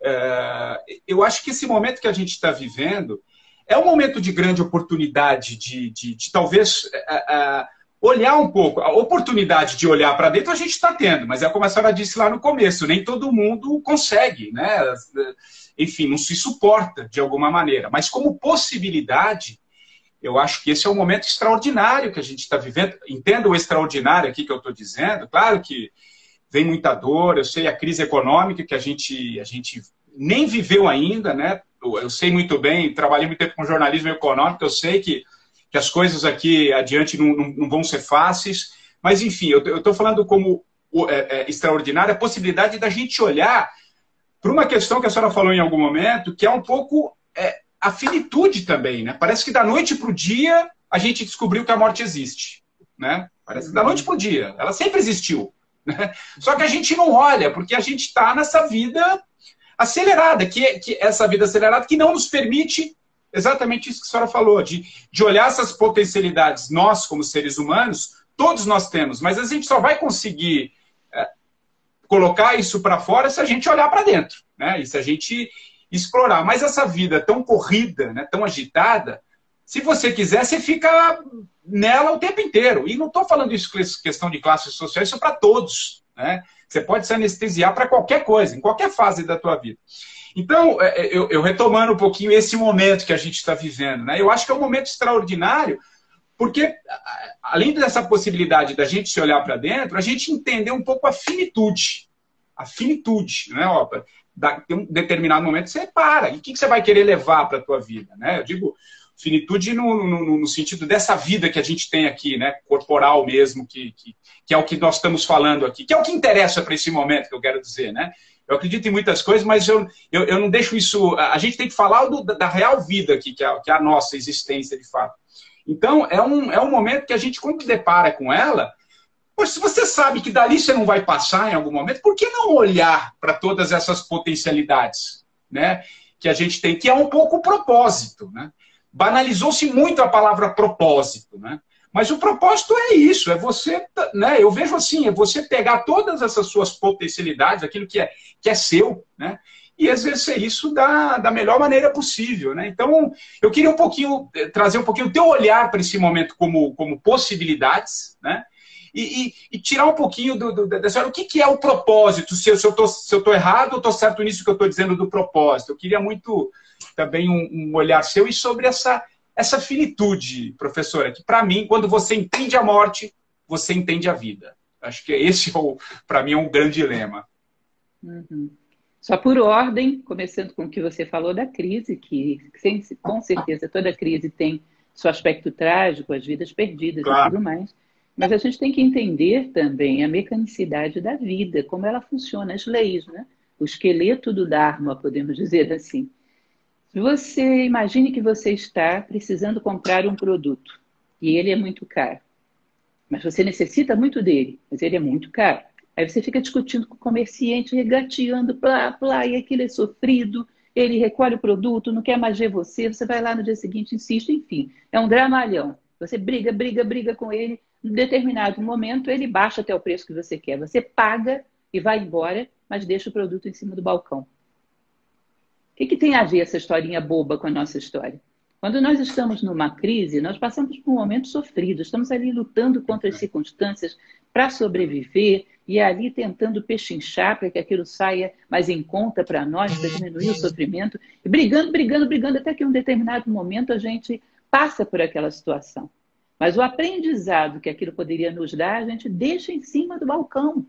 eu acho que esse momento que a gente está vivendo é um momento de grande oportunidade de talvez olhar um pouco. A oportunidade de olhar para dentro a gente está tendo, mas é como a senhora disse lá no começo, nem todo mundo consegue, né? Enfim, não se suporta de alguma maneira. Mas como possibilidade, eu acho que esse é um momento extraordinário que a gente está vivendo. Entenda o extraordinário aqui que eu estou dizendo. Claro que vem muita dor, eu sei a crise econômica que a gente nem viveu ainda, né? Eu sei muito bem, trabalhei muito tempo com jornalismo econômico, eu sei que as coisas aqui adiante não vão ser fáceis, mas enfim, eu estou falando como extraordinária a possibilidade da gente olhar para uma questão que a senhora falou em algum momento, que é um pouco a finitude também, né? Parece que da noite para o dia a gente descobriu que a morte existe, né? Parece que da noite para o dia, ela sempre existiu, né? Só que a gente não olha, porque a gente está nessa vida acelerada, que essa vida acelerada que não nos permite exatamente isso que a senhora falou, de olhar essas potencialidades. Nós, como seres humanos, todos nós temos, mas a gente só vai conseguir colocar isso para fora se a gente olhar para dentro, né? E se a gente explorar. Mas essa vida tão corrida, né, tão agitada, se você quiser, você fica nela o tempo inteiro. E não estou falando isso com questão de classes sociais, isso é para todos, né? Você pode se anestesiar para qualquer coisa, em qualquer fase da tua vida. Então, eu retomando um pouquinho esse momento que a gente está vivendo, né? Eu acho que é um momento extraordinário, porque, além dessa possibilidade da gente se olhar para dentro, a gente entender um pouco a finitude. A finitude, né? Tem um determinado momento você para. E o que você vai querer levar para a tua vida, né? Eu digo finitude no sentido dessa vida que a gente tem aqui, né? Corporal mesmo, que é o que nós estamos falando aqui, que é o que interessa para esse momento, que eu quero dizer, né? Eu acredito em muitas coisas, mas eu não deixo isso... A gente tem que falar da real vida aqui, que é a nossa existência, de fato. Então, é um momento que a gente, quando depara com ela, pois, se você sabe que dali você não vai passar em algum momento, por que não olhar para todas essas potencialidades, né, que a gente tem, que é um pouco o propósito, né? banalizou-se muito a palavra propósito, né? Mas o propósito é isso, é você, né? Eu vejo assim, é você pegar todas essas suas potencialidades, aquilo que é seu, né? E exercer isso da melhor maneira possível, né? Então, eu queria trazer um pouquinho o teu olhar para esse momento como possibilidades, né? E tirar um pouquinho dessa... O que é o propósito? Se eu estou errado ou estou certo nisso que eu estou dizendo do propósito? Eu queria muito também um olhar seu e sobre essa finitude, professora, que para mim, quando você entende a morte, você entende a vida. Acho que esse, para mim, é um grande dilema. Uhum. Só por ordem, começando com o que você falou da crise, que com certeza toda crise tem seu aspecto trágico, as vidas perdidas e tudo mais. Mas a gente tem que entender também a mecanicidade da vida, como ela funciona, as leis, né? O esqueleto do Dharma, podemos dizer assim. Você imagine que você está precisando comprar um produto e ele é muito caro. Mas você necessita muito dele, mas ele é muito caro. Aí você fica discutindo com o comerciante, regateando, plá, e aquilo é sofrido, ele recolhe o produto, não quer mais ver você, você vai lá no dia seguinte, insiste, enfim. É um dramalhão. Você briga com ele, em determinado momento ele baixa até o preço que você quer. Você paga e vai embora, mas deixa o produto em cima do balcão. O que tem a ver essa historinha boba com a nossa história? Quando nós estamos numa crise, nós passamos por um momento sofrido, estamos ali lutando contra as circunstâncias para sobreviver e ali tentando pechinchar para que aquilo saia mais em conta para nós, para diminuir o sofrimento, e brigando, até que em um determinado momento a gente passa por aquela situação. Mas o aprendizado que aquilo poderia nos dar, a gente deixa em cima do balcão.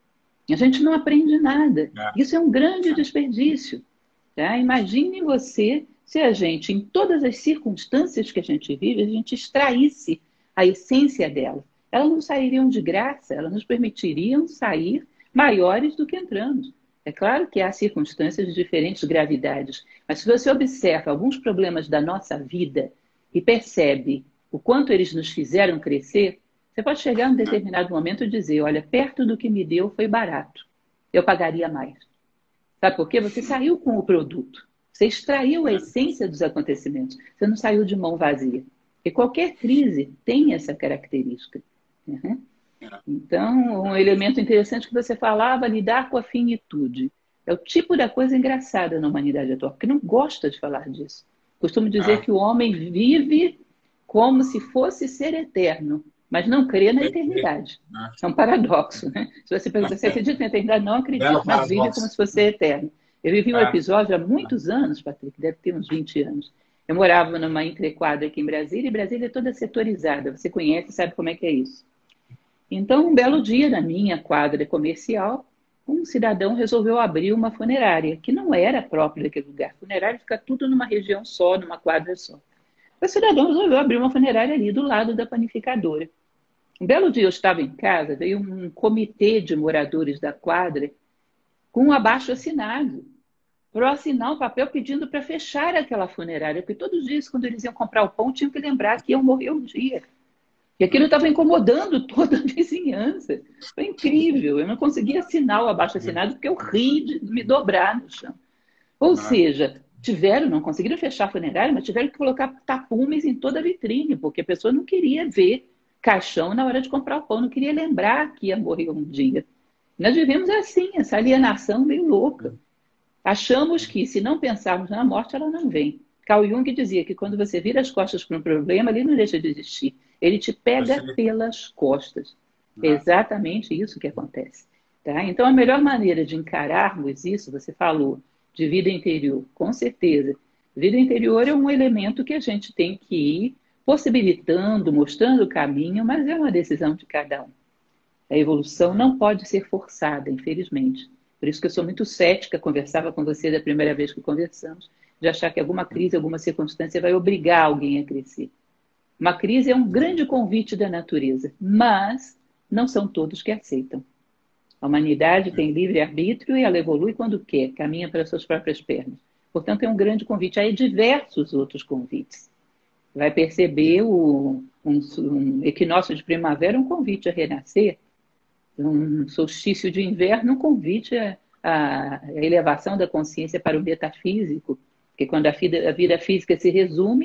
A gente não aprende nada. Isso é um grande desperdício. Tá? Imagine você se a gente, em todas as circunstâncias que a gente vive, a gente extraísse a essência dela. Elas não sairiam de graça, elas nos permitiriam sair maiores do que entramos. É claro que há circunstâncias de diferentes gravidades, mas se você observa alguns problemas da nossa vida e percebe o quanto eles nos fizeram crescer, você pode chegar a um determinado momento e dizer, olha, perto do que me deu foi barato, eu pagaria mais. Sabe por quê? Você saiu com o produto. Você extraiu a essência dos acontecimentos. Você não saiu de mão vazia. E qualquer crise tem essa característica. Uhum. Então, um elemento interessante que você falava, lidar com a finitude. É o tipo da coisa engraçada na humanidade atual, porque não gosta de falar disso. Costumo dizer que o homem vive como se fosse ser eterno, mas não crê na eternidade. É um paradoxo, né? Se você pergunta, você acredita na eternidade? Não acredito, mas vive como se fosse eterno. Eu vivi um episódio há muitos anos, Patrick, deve ter uns 20 anos. Eu morava numa entrequadra aqui em Brasília, e Brasília é toda setorizada. Você conhece, sabe como é que é isso. Então, um belo dia, na minha quadra comercial, um cidadão resolveu abrir uma funerária, que não era própria daquele lugar. Funerária fica tudo numa região só, numa quadra só. O cidadão resolveu abrir uma funerária ali, do lado da panificadora. Um belo dia eu estava em casa, veio um comitê de moradores da quadra com um abaixo-assinado para assinar um papel pedindo para fechar aquela funerária, porque todos os dias, quando eles iam comprar o pão, tinham que lembrar que iam morrer um dia. E aquilo estava incomodando toda a vizinhança. Foi incrível. Eu não conseguia assinar o abaixo-assinado porque eu ri de me dobrar no chão. Ou seja, não conseguiram fechar a funerária, mas tiveram que colocar tapumes em toda a vitrine, porque a pessoa não queria ver caixão na hora de comprar o pão, não queria lembrar que ia morrer um dia. Nós vivemos assim, essa alienação meio louca. Achamos que, se não pensarmos na morte, ela não vem. Carl Jung dizia que quando você vira as costas para um problema, ele não deixa de existir. Ele te pega pelas costas. É exatamente isso que acontece. Tá? Então, a melhor maneira de encararmos isso, você falou, de vida interior, com certeza. Vida interior é um elemento que a gente tem que ir possibilitando, mostrando o caminho, mas é uma decisão de cada um. A evolução não pode ser forçada, infelizmente. Por isso que eu sou muito cética, conversava com você da primeira vez que conversamos, de achar que alguma crise, alguma circunstância vai obrigar alguém a crescer. Uma crise é um grande convite da natureza, mas não são todos que aceitam. A humanidade tem livre-arbítrio e ela evolui quando quer, caminha para suas próprias pernas. Portanto, é um grande convite. Há diversos outros convites. Vai perceber um equinócio de primavera, um convite a renascer. Um solstício de inverno, um convite à elevação da consciência para o metafísico. Porque quando a vida física se resume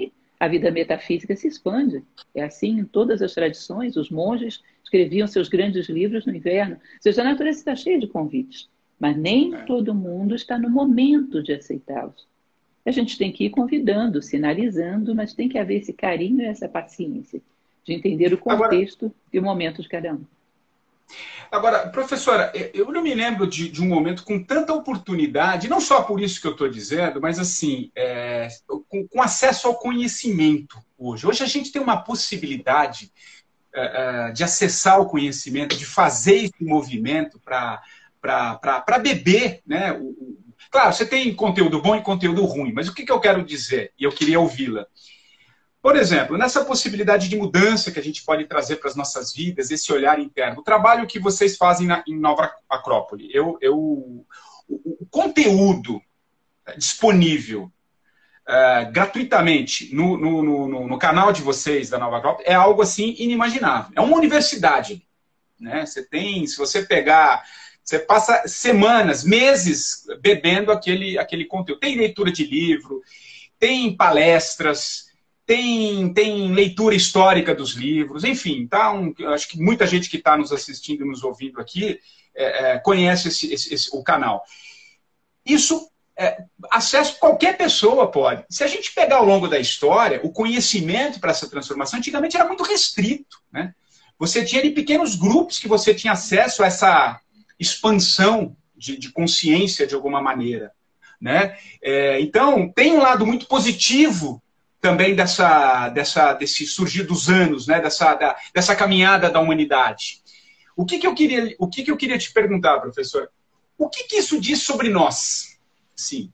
a vida metafísica se expande. É assim em todas as tradições. Os monges escreviam seus grandes livros no inverno. Ou seja, a natureza está cheia de convites, mas nem todo mundo está no momento de aceitá-los. A gente tem que ir convidando, sinalizando, mas tem que haver esse carinho e essa paciência de entender o Agora, contexto e o momento de cada um. Agora, professora, eu não me lembro de um momento com tanta oportunidade, não só por isso que eu estou dizendo, mas assim, com acesso ao conhecimento hoje. Hoje a gente tem uma possibilidade de acessar o conhecimento, de fazer esse movimento para beber, né? Claro, você tem conteúdo bom e conteúdo ruim, mas o que eu quero dizer? E eu queria ouvi-la. Por exemplo, nessa possibilidade de mudança que a gente pode trazer para as nossas vidas, esse olhar interno, o trabalho que vocês fazem em Nova Acrópole, o conteúdo disponível gratuitamente no canal de vocês da Nova Acrópole é algo assim inimaginável. É uma universidade, né? Se você pegar, você passa semanas, meses bebendo aquele conteúdo. Tem leitura de livro, tem palestras, tem leitura histórica dos livros, enfim, acho que muita gente que está nos assistindo e nos ouvindo aqui conhece o canal. Isso, acesso qualquer pessoa pode. Se a gente pegar ao longo da história, o conhecimento para essa transformação, antigamente era muito restrito, né? Você tinha ali pequenos grupos que você tinha acesso a essa expansão de consciência de alguma maneira, né? Então, tem um lado muito positivo também desse surgir dos anos, né? dessa caminhada da humanidade. O que eu queria te perguntar, professor? O que isso diz sobre nós? Sim,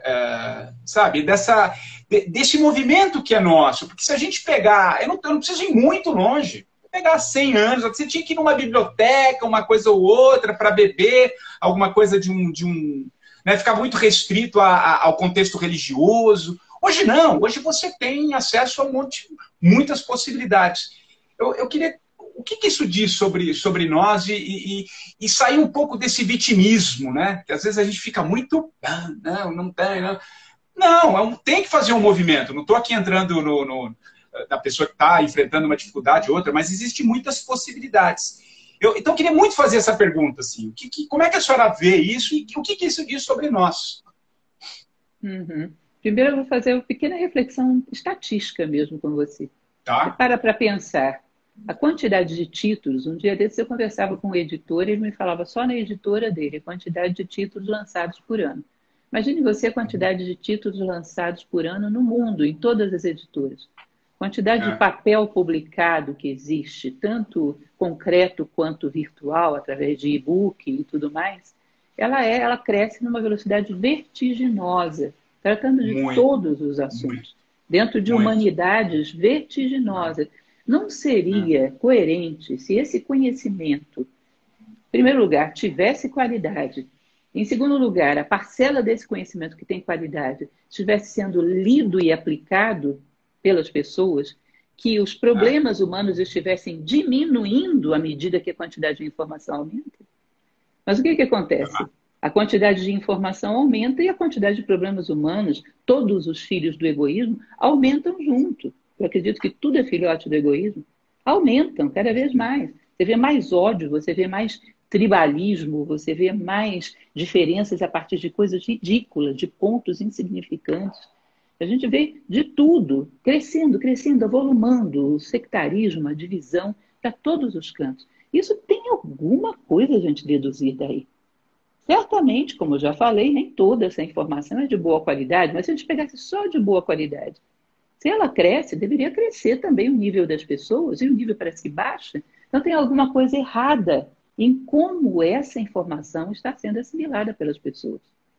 sabe? Desse movimento que é nosso. Porque se a gente pegar... Eu não preciso ir muito longe. Pegar 100 anos, você tinha que ir numa biblioteca, uma coisa ou outra, para beber alguma coisa né? Ficar muito restrito ao contexto religioso. Hoje não, hoje você tem acesso a muitas possibilidades. Eu queria... O que isso diz sobre nós e sair um pouco desse vitimismo, né? Que às vezes a gente fica muito... não tem, não. Não, tem que fazer um movimento. Não estou aqui entrando na pessoa que está enfrentando uma dificuldade ou outra, mas existem muitas possibilidades. Então eu queria muito fazer essa pergunta, assim. Como é que a senhora vê isso e o que isso diz sobre nós? Uhum. Primeiro eu vou fazer uma pequena reflexão estatística mesmo com você. Tá. Você para pensar. A quantidade de títulos, um dia desses eu conversava com o editor e ele me falava só na editora dele, a quantidade de títulos lançados por ano. Imagine você a quantidade de títulos lançados por ano no mundo, em todas as editoras. Quantidade de papel publicado que existe, tanto concreto quanto virtual, através de e-book e tudo mais, ela cresce numa velocidade vertiginosa, tratando de todos os assuntos, dentro de humanidades vertiginosas. Não seria coerente se esse conhecimento, em primeiro lugar, tivesse qualidade, em segundo lugar, a parcela desse conhecimento que tem qualidade estivesse sendo lido e aplicado pelas pessoas, que os problemas humanos estivessem diminuindo à medida que a quantidade de informação aumenta? Mas o que acontece? A quantidade de informação aumenta e a quantidade de problemas humanos, todos os filhos do egoísmo, aumentam junto. Eu acredito que tudo é filhote do egoísmo. Aumentam cada vez mais. Você vê mais ódio, você vê mais tribalismo, você vê mais diferenças a partir de coisas ridículas, de pontos insignificantes. A gente vê de tudo, crescendo, avolumando, o sectarismo, a divisão, para todos os cantos. Isso tem alguma coisa a gente deduzir daí. Certamente, como eu já falei, nem toda essa informação é de boa qualidade, mas se a gente pegasse só de boa qualidade, se ela cresce, deveria crescer também o nível das pessoas, e o nível parece que baixa. Então tem alguma coisa errada em como essa informação está sendo assimilada pelas pessoas.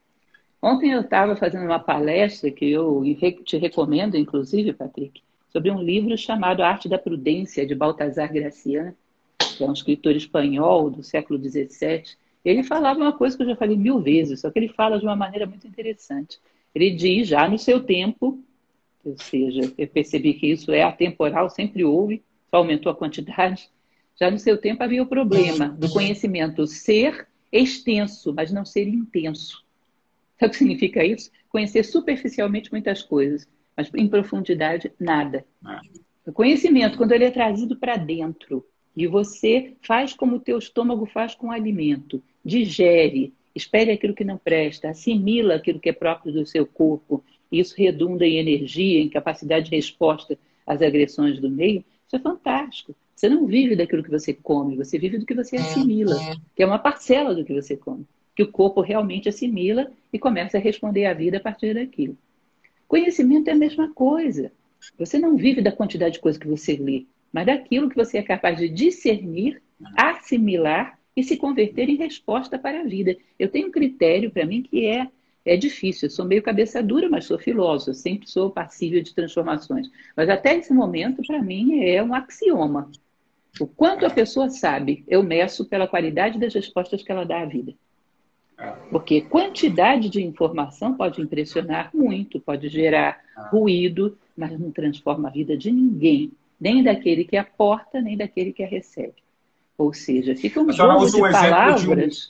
Ontem eu estava fazendo uma palestra que eu te recomendo, inclusive, Patrick, sobre um livro chamado A Arte da Prudência, de Baltasar Gracián, que é um escritor espanhol do século XVII. Ele falava uma coisa que eu já falei 1000 vezes, só que ele fala de uma maneira muito interessante. Ele diz, já no seu tempo, ou seja, eu percebi que isso é atemporal, sempre houve, só aumentou a quantidade. Já no seu tempo havia o problema do conhecimento ser extenso, mas não ser intenso. Sabe o que significa isso? Conhecer superficialmente muitas coisas, mas em profundidade, nada. Ah. O conhecimento, quando ele é trazido para dentro, e você faz como o teu estômago faz com o alimento, digere, espere aquilo que não presta, assimila aquilo que é próprio do seu corpo, e isso redunda em energia, em capacidade de resposta às agressões do meio, isso é fantástico. Você não vive daquilo que você come, você vive do que você assimila, que é uma parcela do que você come, que o corpo realmente assimila e começa a responder à vida a partir daquilo. Conhecimento é a mesma coisa. Você não vive da quantidade de coisas que você lê, mas daquilo que você é capaz de discernir, assimilar e se converter em resposta para a vida. Eu tenho um critério para mim que é difícil. Eu sou meio cabeça dura, mas sou filósofo. Eu sempre sou passível de transformações. Mas até esse momento, para mim, é um axioma. O quanto a pessoa sabe, eu meço pela qualidade das respostas que ela dá à vida. Porque quantidade de informação pode impressionar muito, pode gerar ruído, mas não transforma a vida de ninguém, nem daquele que aporta, nem daquele que a recebe. Ou seja, fica um jogo de palavras.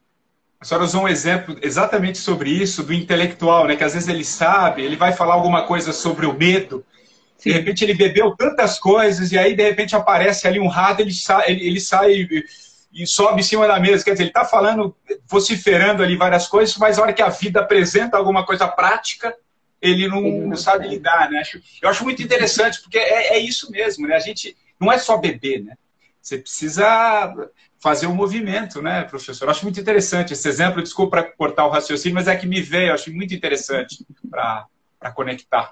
A senhora usou um exemplo exatamente sobre isso, do intelectual, né? Que às vezes ele sabe, ele vai falar alguma coisa sobre o medo, de repente ele bebeu tantas coisas, e aí de repente aparece ali um rato, ele sai e sobe em cima da mesa. Quer dizer, ele está falando, vociferando ali várias coisas, mas na hora que a vida apresenta alguma coisa prática, ele não sabe lidar, né? Eu acho muito interessante, porque é isso mesmo, né? A gente não é só beber, né? Você precisa fazer um movimento, né, professor? Eu acho muito interessante esse exemplo. Desculpa para cortar o raciocínio, mas é que me veio, eu acho muito interessante para conectar.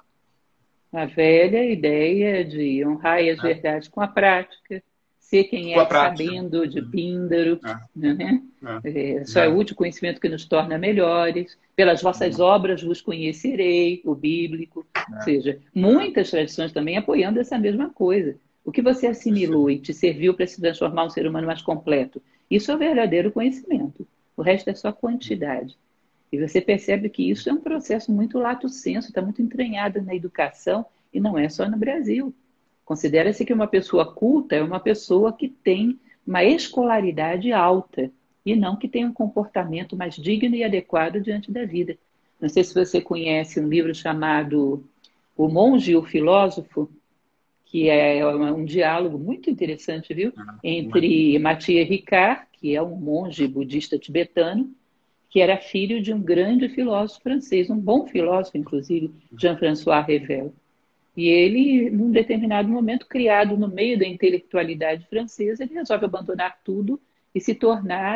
A velha ideia de honrar as verdades com a prática, ser quem é sabendo de Píndaro, né? Só é útil conhecimento que nos torna melhores, pelas vossas obras vos conhecerei, o bíblico, ou seja, muitas tradições também apoiando essa mesma coisa. O que você assimilou e te serviu para se transformar um ser humano mais completo, isso é o verdadeiro conhecimento, o resto é só quantidade. E você percebe que isso é um processo muito lato sensu, está muito entranhado na educação, e não é só no Brasil. Considera-se que uma pessoa culta é uma pessoa que tem uma escolaridade alta, e não que tem um comportamento mais digno e adequado diante da vida. Não sei se você conhece um livro chamado O Monge e o Filósofo, que é um diálogo muito interessante, viu? Entre Mathieu Ricard, que é um monge budista tibetano, que era filho de um grande filósofo francês, um bom filósofo, inclusive, Jean-François Revel. E ele, num determinado momento, criado no meio da intelectualidade francesa, ele resolve abandonar tudo e se tornar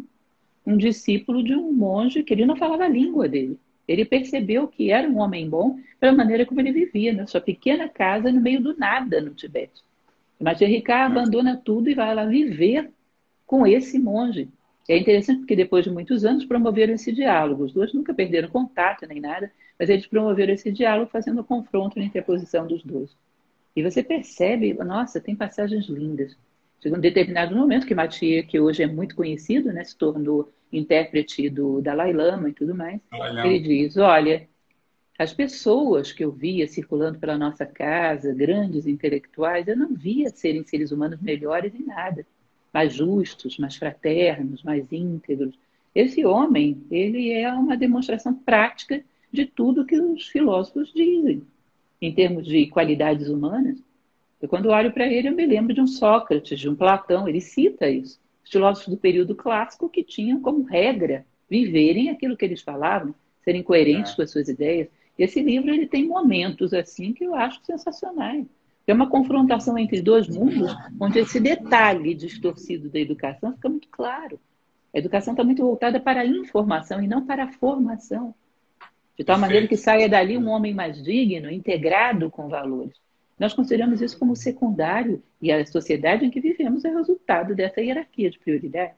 um discípulo de um monge que ele não falava a língua dele. Ele percebeu que era um homem bom pela maneira como ele vivia, na sua pequena casa, no meio do nada, no Tibete. Mathieu Ricard abandona tudo e vai lá viver com esse monge. É interessante porque depois de muitos anos promoveram esse diálogo. Os dois nunca perderam contato nem nada, mas eles promoveram esse diálogo fazendo o confronto entre a posição dos dois. E você percebe, nossa, tem passagens lindas. Chegou um determinado momento que Mathieu, que hoje é muito conhecido, né, se tornou intérprete do Dalai Lama e tudo mais, ele diz, olha, as pessoas que eu via circulando pela nossa casa, grandes intelectuais, eu não via serem seres humanos melhores em nada, mais justos, mais fraternos, mais íntegros. Esse homem, ele é uma demonstração prática de tudo que os filósofos dizem, em termos de qualidades humanas. Eu, quando olho para ele, eu me lembro de um Sócrates, de um Platão, ele cita isso. Os filósofos do período clássico que tinham como regra viverem aquilo que eles falavam, serem coerentes com as suas ideias. E esse livro ele tem momentos assim que eu acho sensacionais. É uma confrontação entre dois mundos, onde esse detalhe distorcido da educação fica muito claro. A educação está muito voltada para a informação e não para a formação. De tal maneira que saia dali um homem mais digno, integrado com valores. Nós consideramos isso como secundário e a sociedade em que vivemos é resultado dessa hierarquia de prioridades.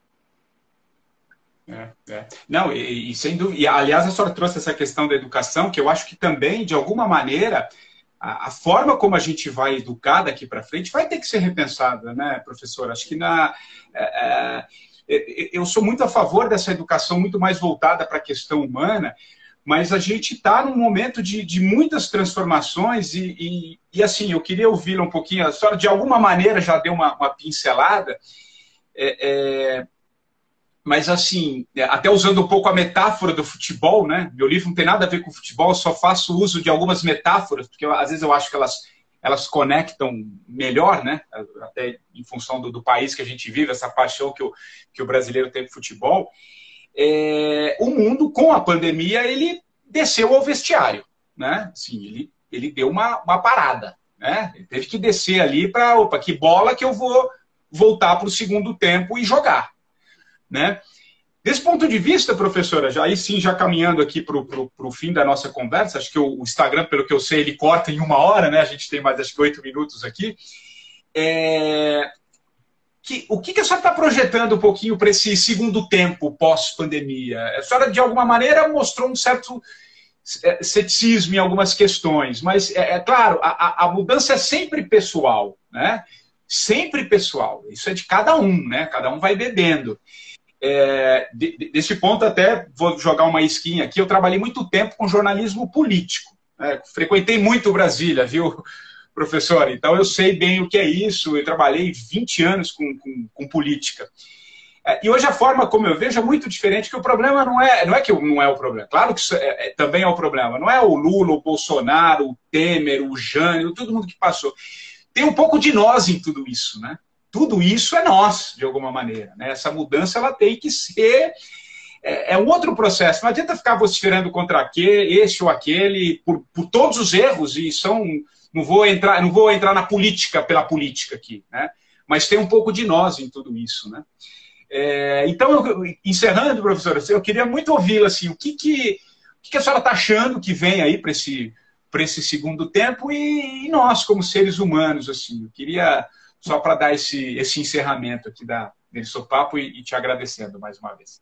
Não, e sem dúvida, e, aliás, a senhora trouxe essa questão da educação, que eu acho que também, de alguma maneira, a forma como a gente vai educar daqui para frente vai ter que ser repensada, né, professor? Acho que eu sou muito a favor dessa educação muito mais voltada para a questão humana, mas a gente está num momento de muitas transformações e assim, eu queria ouvi-la um pouquinho. A senhora, de alguma maneira, já deu uma pincelada. Mas, assim, até usando um pouco a metáfora do futebol, né? Meu livro não tem nada a ver com futebol, só faço uso de algumas metáforas, porque às vezes eu acho que elas conectam melhor, né? Até em função do país que a gente vive, essa paixão que o brasileiro tem por futebol. O mundo, com a pandemia, ele desceu ao vestiário, né? Assim, ele deu uma parada, né? Ele teve que descer ali para, opa, que bola que eu vou voltar para o segundo tempo e jogar, né? Desse ponto de vista, professora, aí sim, já caminhando aqui para o fim da nossa conversa, acho que o Instagram, pelo que eu sei, ele corta em 1 hora, né? A gente tem mais, acho que 8 minutos aqui. O que a senhora está projetando um pouquinho para esse segundo tempo pós-pandemia? A senhora, de alguma maneira, mostrou um certo ceticismo em algumas questões, mas, claro, a mudança é sempre pessoal, né? Sempre pessoal. Isso é de cada um, né? Cada um vai bebendo. Desse ponto, até vou jogar uma isquinha aqui, eu trabalhei muito tempo com jornalismo político, né? Frequentei muito Brasília, viu, professor? Então eu sei bem o que é isso, eu trabalhei 20 anos com política. E hoje a forma como eu vejo é muito diferente, que o problema não é que não é o problema, claro que isso também é o problema, não é o Lula, o Bolsonaro, o Temer, o Jânio, todo mundo que passou. Tem um pouco de nós em tudo isso, né? Tudo isso é nós, de alguma maneira, né? Essa mudança ela tem que ser... um outro processo. Não adianta ficar vociferando contra este ou aquele, por todos os erros, e não vou entrar na política pela política aqui, né? Mas tem um pouco de nós em tudo isso, né? Então, encerrando, professora, eu queria muito ouvi-la, assim, o que a senhora está achando que vem aí para esse segundo tempo e nós, como seres humanos, assim, eu queria, só para dar esse encerramento aqui desse papo e te agradecendo mais uma vez.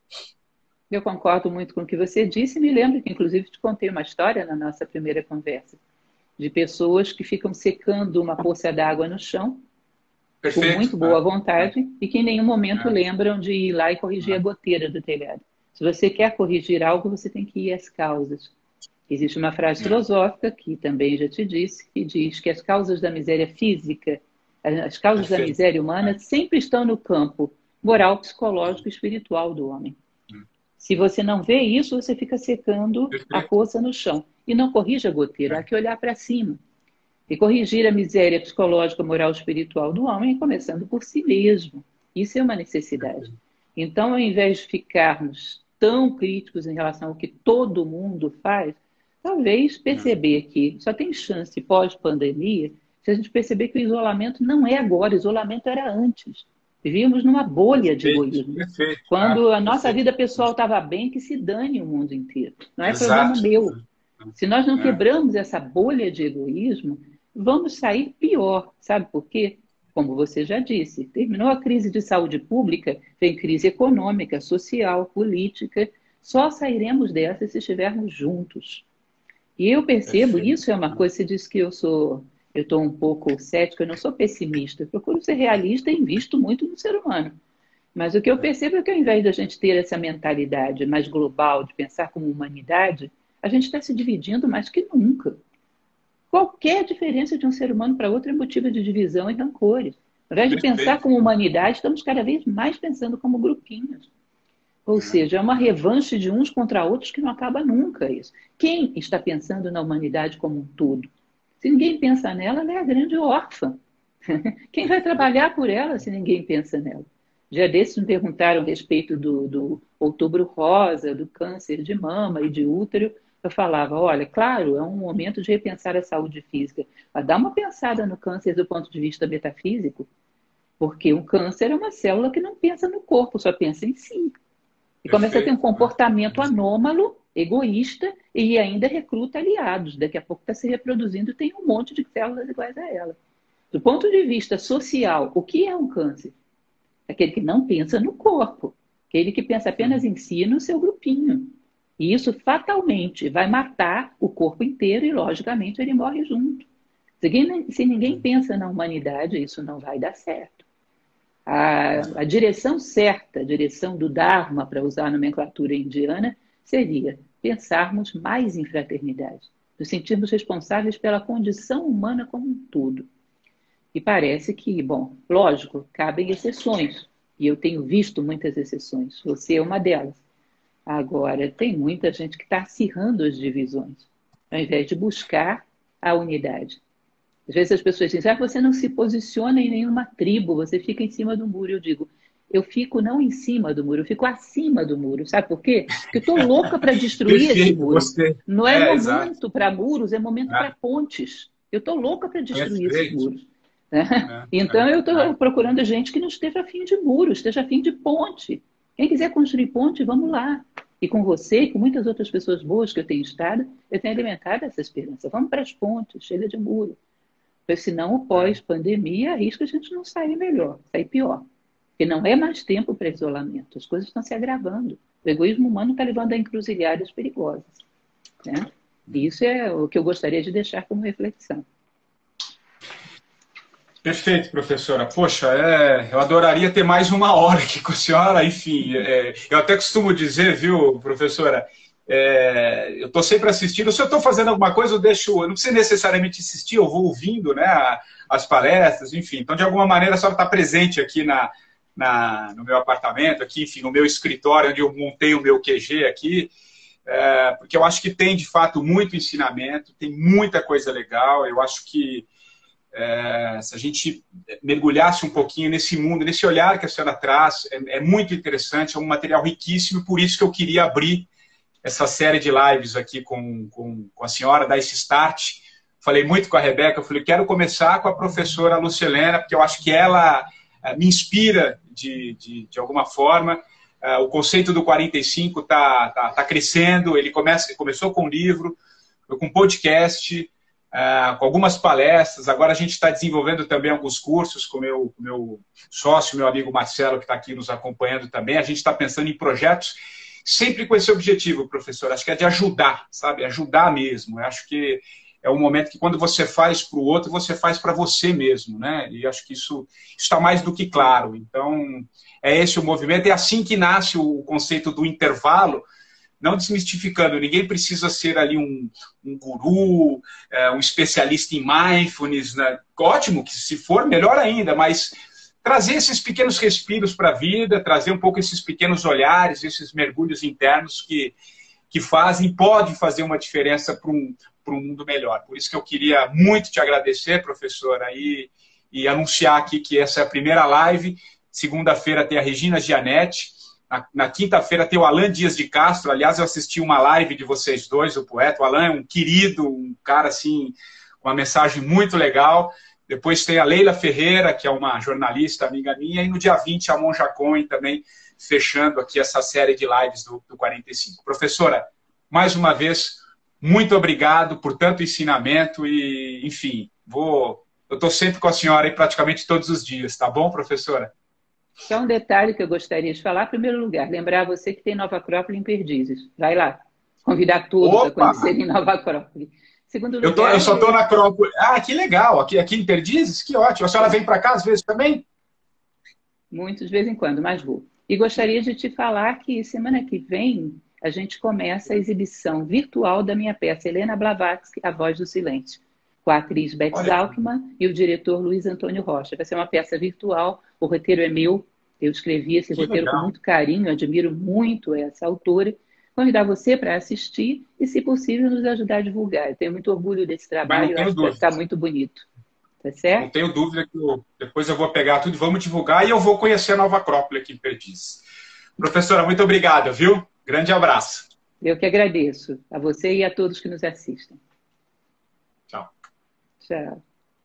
Eu concordo muito com o que você disse e me lembro que, inclusive, te contei uma história na nossa primeira conversa, de pessoas que ficam secando uma poça d'água no chão, perfeito, com muito boa vontade, e que em nenhum momento lembram de ir lá e corrigir a goteira do telhado. Se você quer corrigir algo, você tem que ir às causas. Existe uma frase filosófica, que também já te disse, que diz que as causas da miséria física, as causas da miséria humana sempre estão no campo moral, psicológico e espiritual do homem. Se você não vê isso, você fica secando a poça no chão. E não corrige a goteira, há que olhar para cima. E corrigir a miséria psicológica, moral e espiritual do homem, começando por si mesmo. Isso é uma necessidade. Então, ao invés de ficarmos tão críticos em relação ao que todo mundo faz, talvez perceber que só tem chance pós-pandemia se a gente perceber que o isolamento não é agora, o isolamento era antes. Vivíamos numa bolha de egoísmo. Quando a nossa vida pessoal estava bem, que se dane o mundo inteiro. Não é problema meu. Se nós não quebramos essa bolha de egoísmo, vamos sair pior. Sabe por quê? Como você já disse, terminou a crise de saúde pública, vem crise econômica, social, política. Só sairemos dessa se estivermos juntos. E eu percebo, isso é uma coisa, você disse que eu estou um pouco cética, eu não sou pessimista, eu procuro ser realista e invisto muito no ser humano. Mas o que eu percebo é que ao invés da gente ter essa mentalidade mais global, de pensar como humanidade, a gente está se dividindo mais que nunca. Qualquer diferença de um ser humano para outro é motivo de divisão e rancores. Ao invés de pensar como humanidade, estamos cada vez mais pensando como grupinhos. Ou seja, é uma revanche de uns contra outros que não acaba nunca isso. Quem está pensando na humanidade como um todo? Se ninguém pensa nela, ela é a grande órfã. Quem vai trabalhar por ela se ninguém pensa nela? Já desses me perguntaram a respeito do Outubro Rosa, do câncer de mama e de útero. Eu falava, olha, claro, é um momento de repensar a saúde física. Mas dá uma pensada no câncer do ponto de vista metafísico, porque um câncer é uma célula que não pensa no corpo, só pensa em si. E começa a ter um comportamento anômalo, egoísta, e ainda recruta aliados. Daqui a pouco está se reproduzindo e tem um monte de células iguais a ela. Do ponto de vista social, o que é um câncer? Aquele que não pensa no corpo. Aquele que pensa apenas em si e no seu grupinho. E isso fatalmente vai matar o corpo inteiro e, logicamente, ele morre junto. Se ninguém pensa na humanidade, isso não vai dar certo. A direção certa, a direção do Dharma, para usar a nomenclatura indiana, seria pensarmos mais em fraternidade, nos sentirmos responsáveis pela condição humana como um todo. E parece que, bom, lógico, cabem exceções. E eu tenho visto muitas exceções. Você é uma delas. Agora, tem muita gente que está acirrando as divisões, ao invés de buscar a unidade. Às vezes as pessoas dizem, você não se posiciona em nenhuma tribo, você fica em cima do muro. Eu digo, eu fico não em cima do muro, eu fico acima do muro. Sabe por quê? Porque eu estou louca para destruir esse Perfeito, muro. você. Não é Exato. momento para muros, é momento para É, pontes. Eu estou louca para destruir esses perfeito. muros. Né? Então, eu estou procurando gente que não esteja afim de muros, esteja afim de ponte. Quem quiser construir ponte, vamos lá. E com você e com muitas outras pessoas boas que eu tenho estado, eu tenho alimentado essa esperança. Vamos para as pontes, chega de muro. Porque senão, o pós-pandemia, arrisca a gente não sair melhor, sair pior. Porque não é mais tempo para isolamento. As coisas estão se agravando. O egoísmo humano está levando a encruzilhadas perigosas. Né? E isso é o que eu gostaria de deixar como reflexão. Perfeito, professora. Poxa, eu adoraria ter mais uma hora aqui com a senhora. Enfim, eu até costumo dizer, viu, professora, eu estou sempre assistindo. Se eu estou fazendo alguma coisa, eu não preciso necessariamente assistir, eu vou ouvindo, né, as palestras, enfim. Então, de alguma maneira, a senhora está presente aqui no meu apartamento, aqui, enfim, no meu escritório, onde eu montei o meu QG aqui, porque eu acho que tem, de fato, muito ensinamento, tem muita coisa legal. Eu acho que se a gente mergulhasse um pouquinho nesse mundo, nesse olhar que a senhora traz, é muito interessante, é um material riquíssimo, por isso que eu queria abrir essa série de lives aqui com a senhora, dar esse start. Falei muito com a Rebeca, eu falei, quero começar com a professora Lucilena, porque eu acho que ela me inspira de alguma forma. O conceito do 45 está crescendo, ele começou com um livro, com um podcast, com algumas palestras. Agora a gente está desenvolvendo também alguns cursos com o meu sócio, meu amigo Marcelo, que está aqui nos acompanhando também. A gente está pensando em projetos sempre com esse objetivo, professor. Acho que é de ajudar, sabe? Ajudar mesmo. Eu acho que é um momento que quando você faz para o outro, você faz para você mesmo, né? E acho que isso está mais do que claro. Então, é esse o movimento. É assim que nasce o conceito do intervalo, não desmistificando, ninguém precisa ser ali um guru, um especialista em mindfulness, né? Ótimo, que se for, melhor ainda, mas trazer esses pequenos respiros para a vida, trazer um pouco esses pequenos olhares, esses mergulhos internos que podem fazer uma diferença para um mundo melhor. Por isso que eu queria muito te agradecer, professora, e anunciar aqui que essa é a primeira live. Segunda-feira tem a Regina Gianetti. Na quinta-feira tem o Alan Dias de Castro. Aliás, eu assisti uma live de vocês dois, o poeta. O Alan é um querido, um cara assim, com uma mensagem muito legal. Depois tem a Leila Ferreira, que é uma jornalista amiga minha. E no dia 20, a Monja Cohen também, fechando aqui essa série de lives do 45. Professora, mais uma vez, muito obrigado por tanto ensinamento e, enfim, eu estou sempre com a senhora aí praticamente todos os dias, tá bom, professora? Só um detalhe que eu gostaria de falar. Em primeiro lugar, lembrar você que tem Nova Acrópole em Perdizes. Vai lá. Convidar todos a conhecerem Nova Acrópole. Segundo lugar, eu só estou na Acrópole. Ah, que legal. Aqui em Perdizes? Que ótimo. A senhora vem para cá às vezes também? Muito de vez em quando, mas vou. E gostaria de te falar que semana que vem a gente começa a exibição virtual da minha peça Helena Blavatsky, A Voz do Silêncio, com a atriz Beth Zalkman e o diretor Luiz Antônio Rocha. Vai ser uma peça virtual, o roteiro é meu, eu escrevi esse roteiro com muito carinho, admiro muito essa autora. Convidar você para assistir e, se possível, nos ajudar a divulgar. Eu tenho muito orgulho desse trabalho, acho que vai ficar muito bonito. Tá certo? Não tenho dúvida que depois eu vou pegar tudo e vamos divulgar e eu vou conhecer a Nova Acrópole aqui em Perdizes. Professora, muito obrigado, viu? Grande abraço. Eu que agradeço a você e a todos que nos assistem. Tchau. Tchau.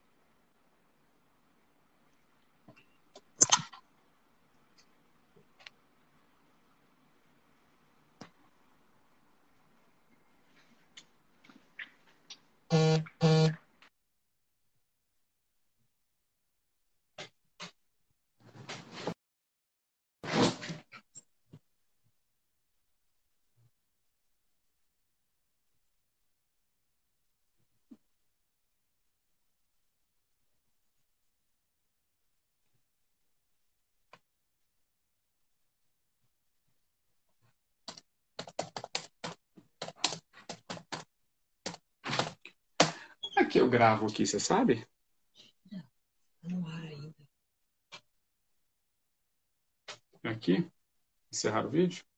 Como é que eu gravo aqui, você sabe? Não, no ar ainda. Aqui, encerrar o vídeo.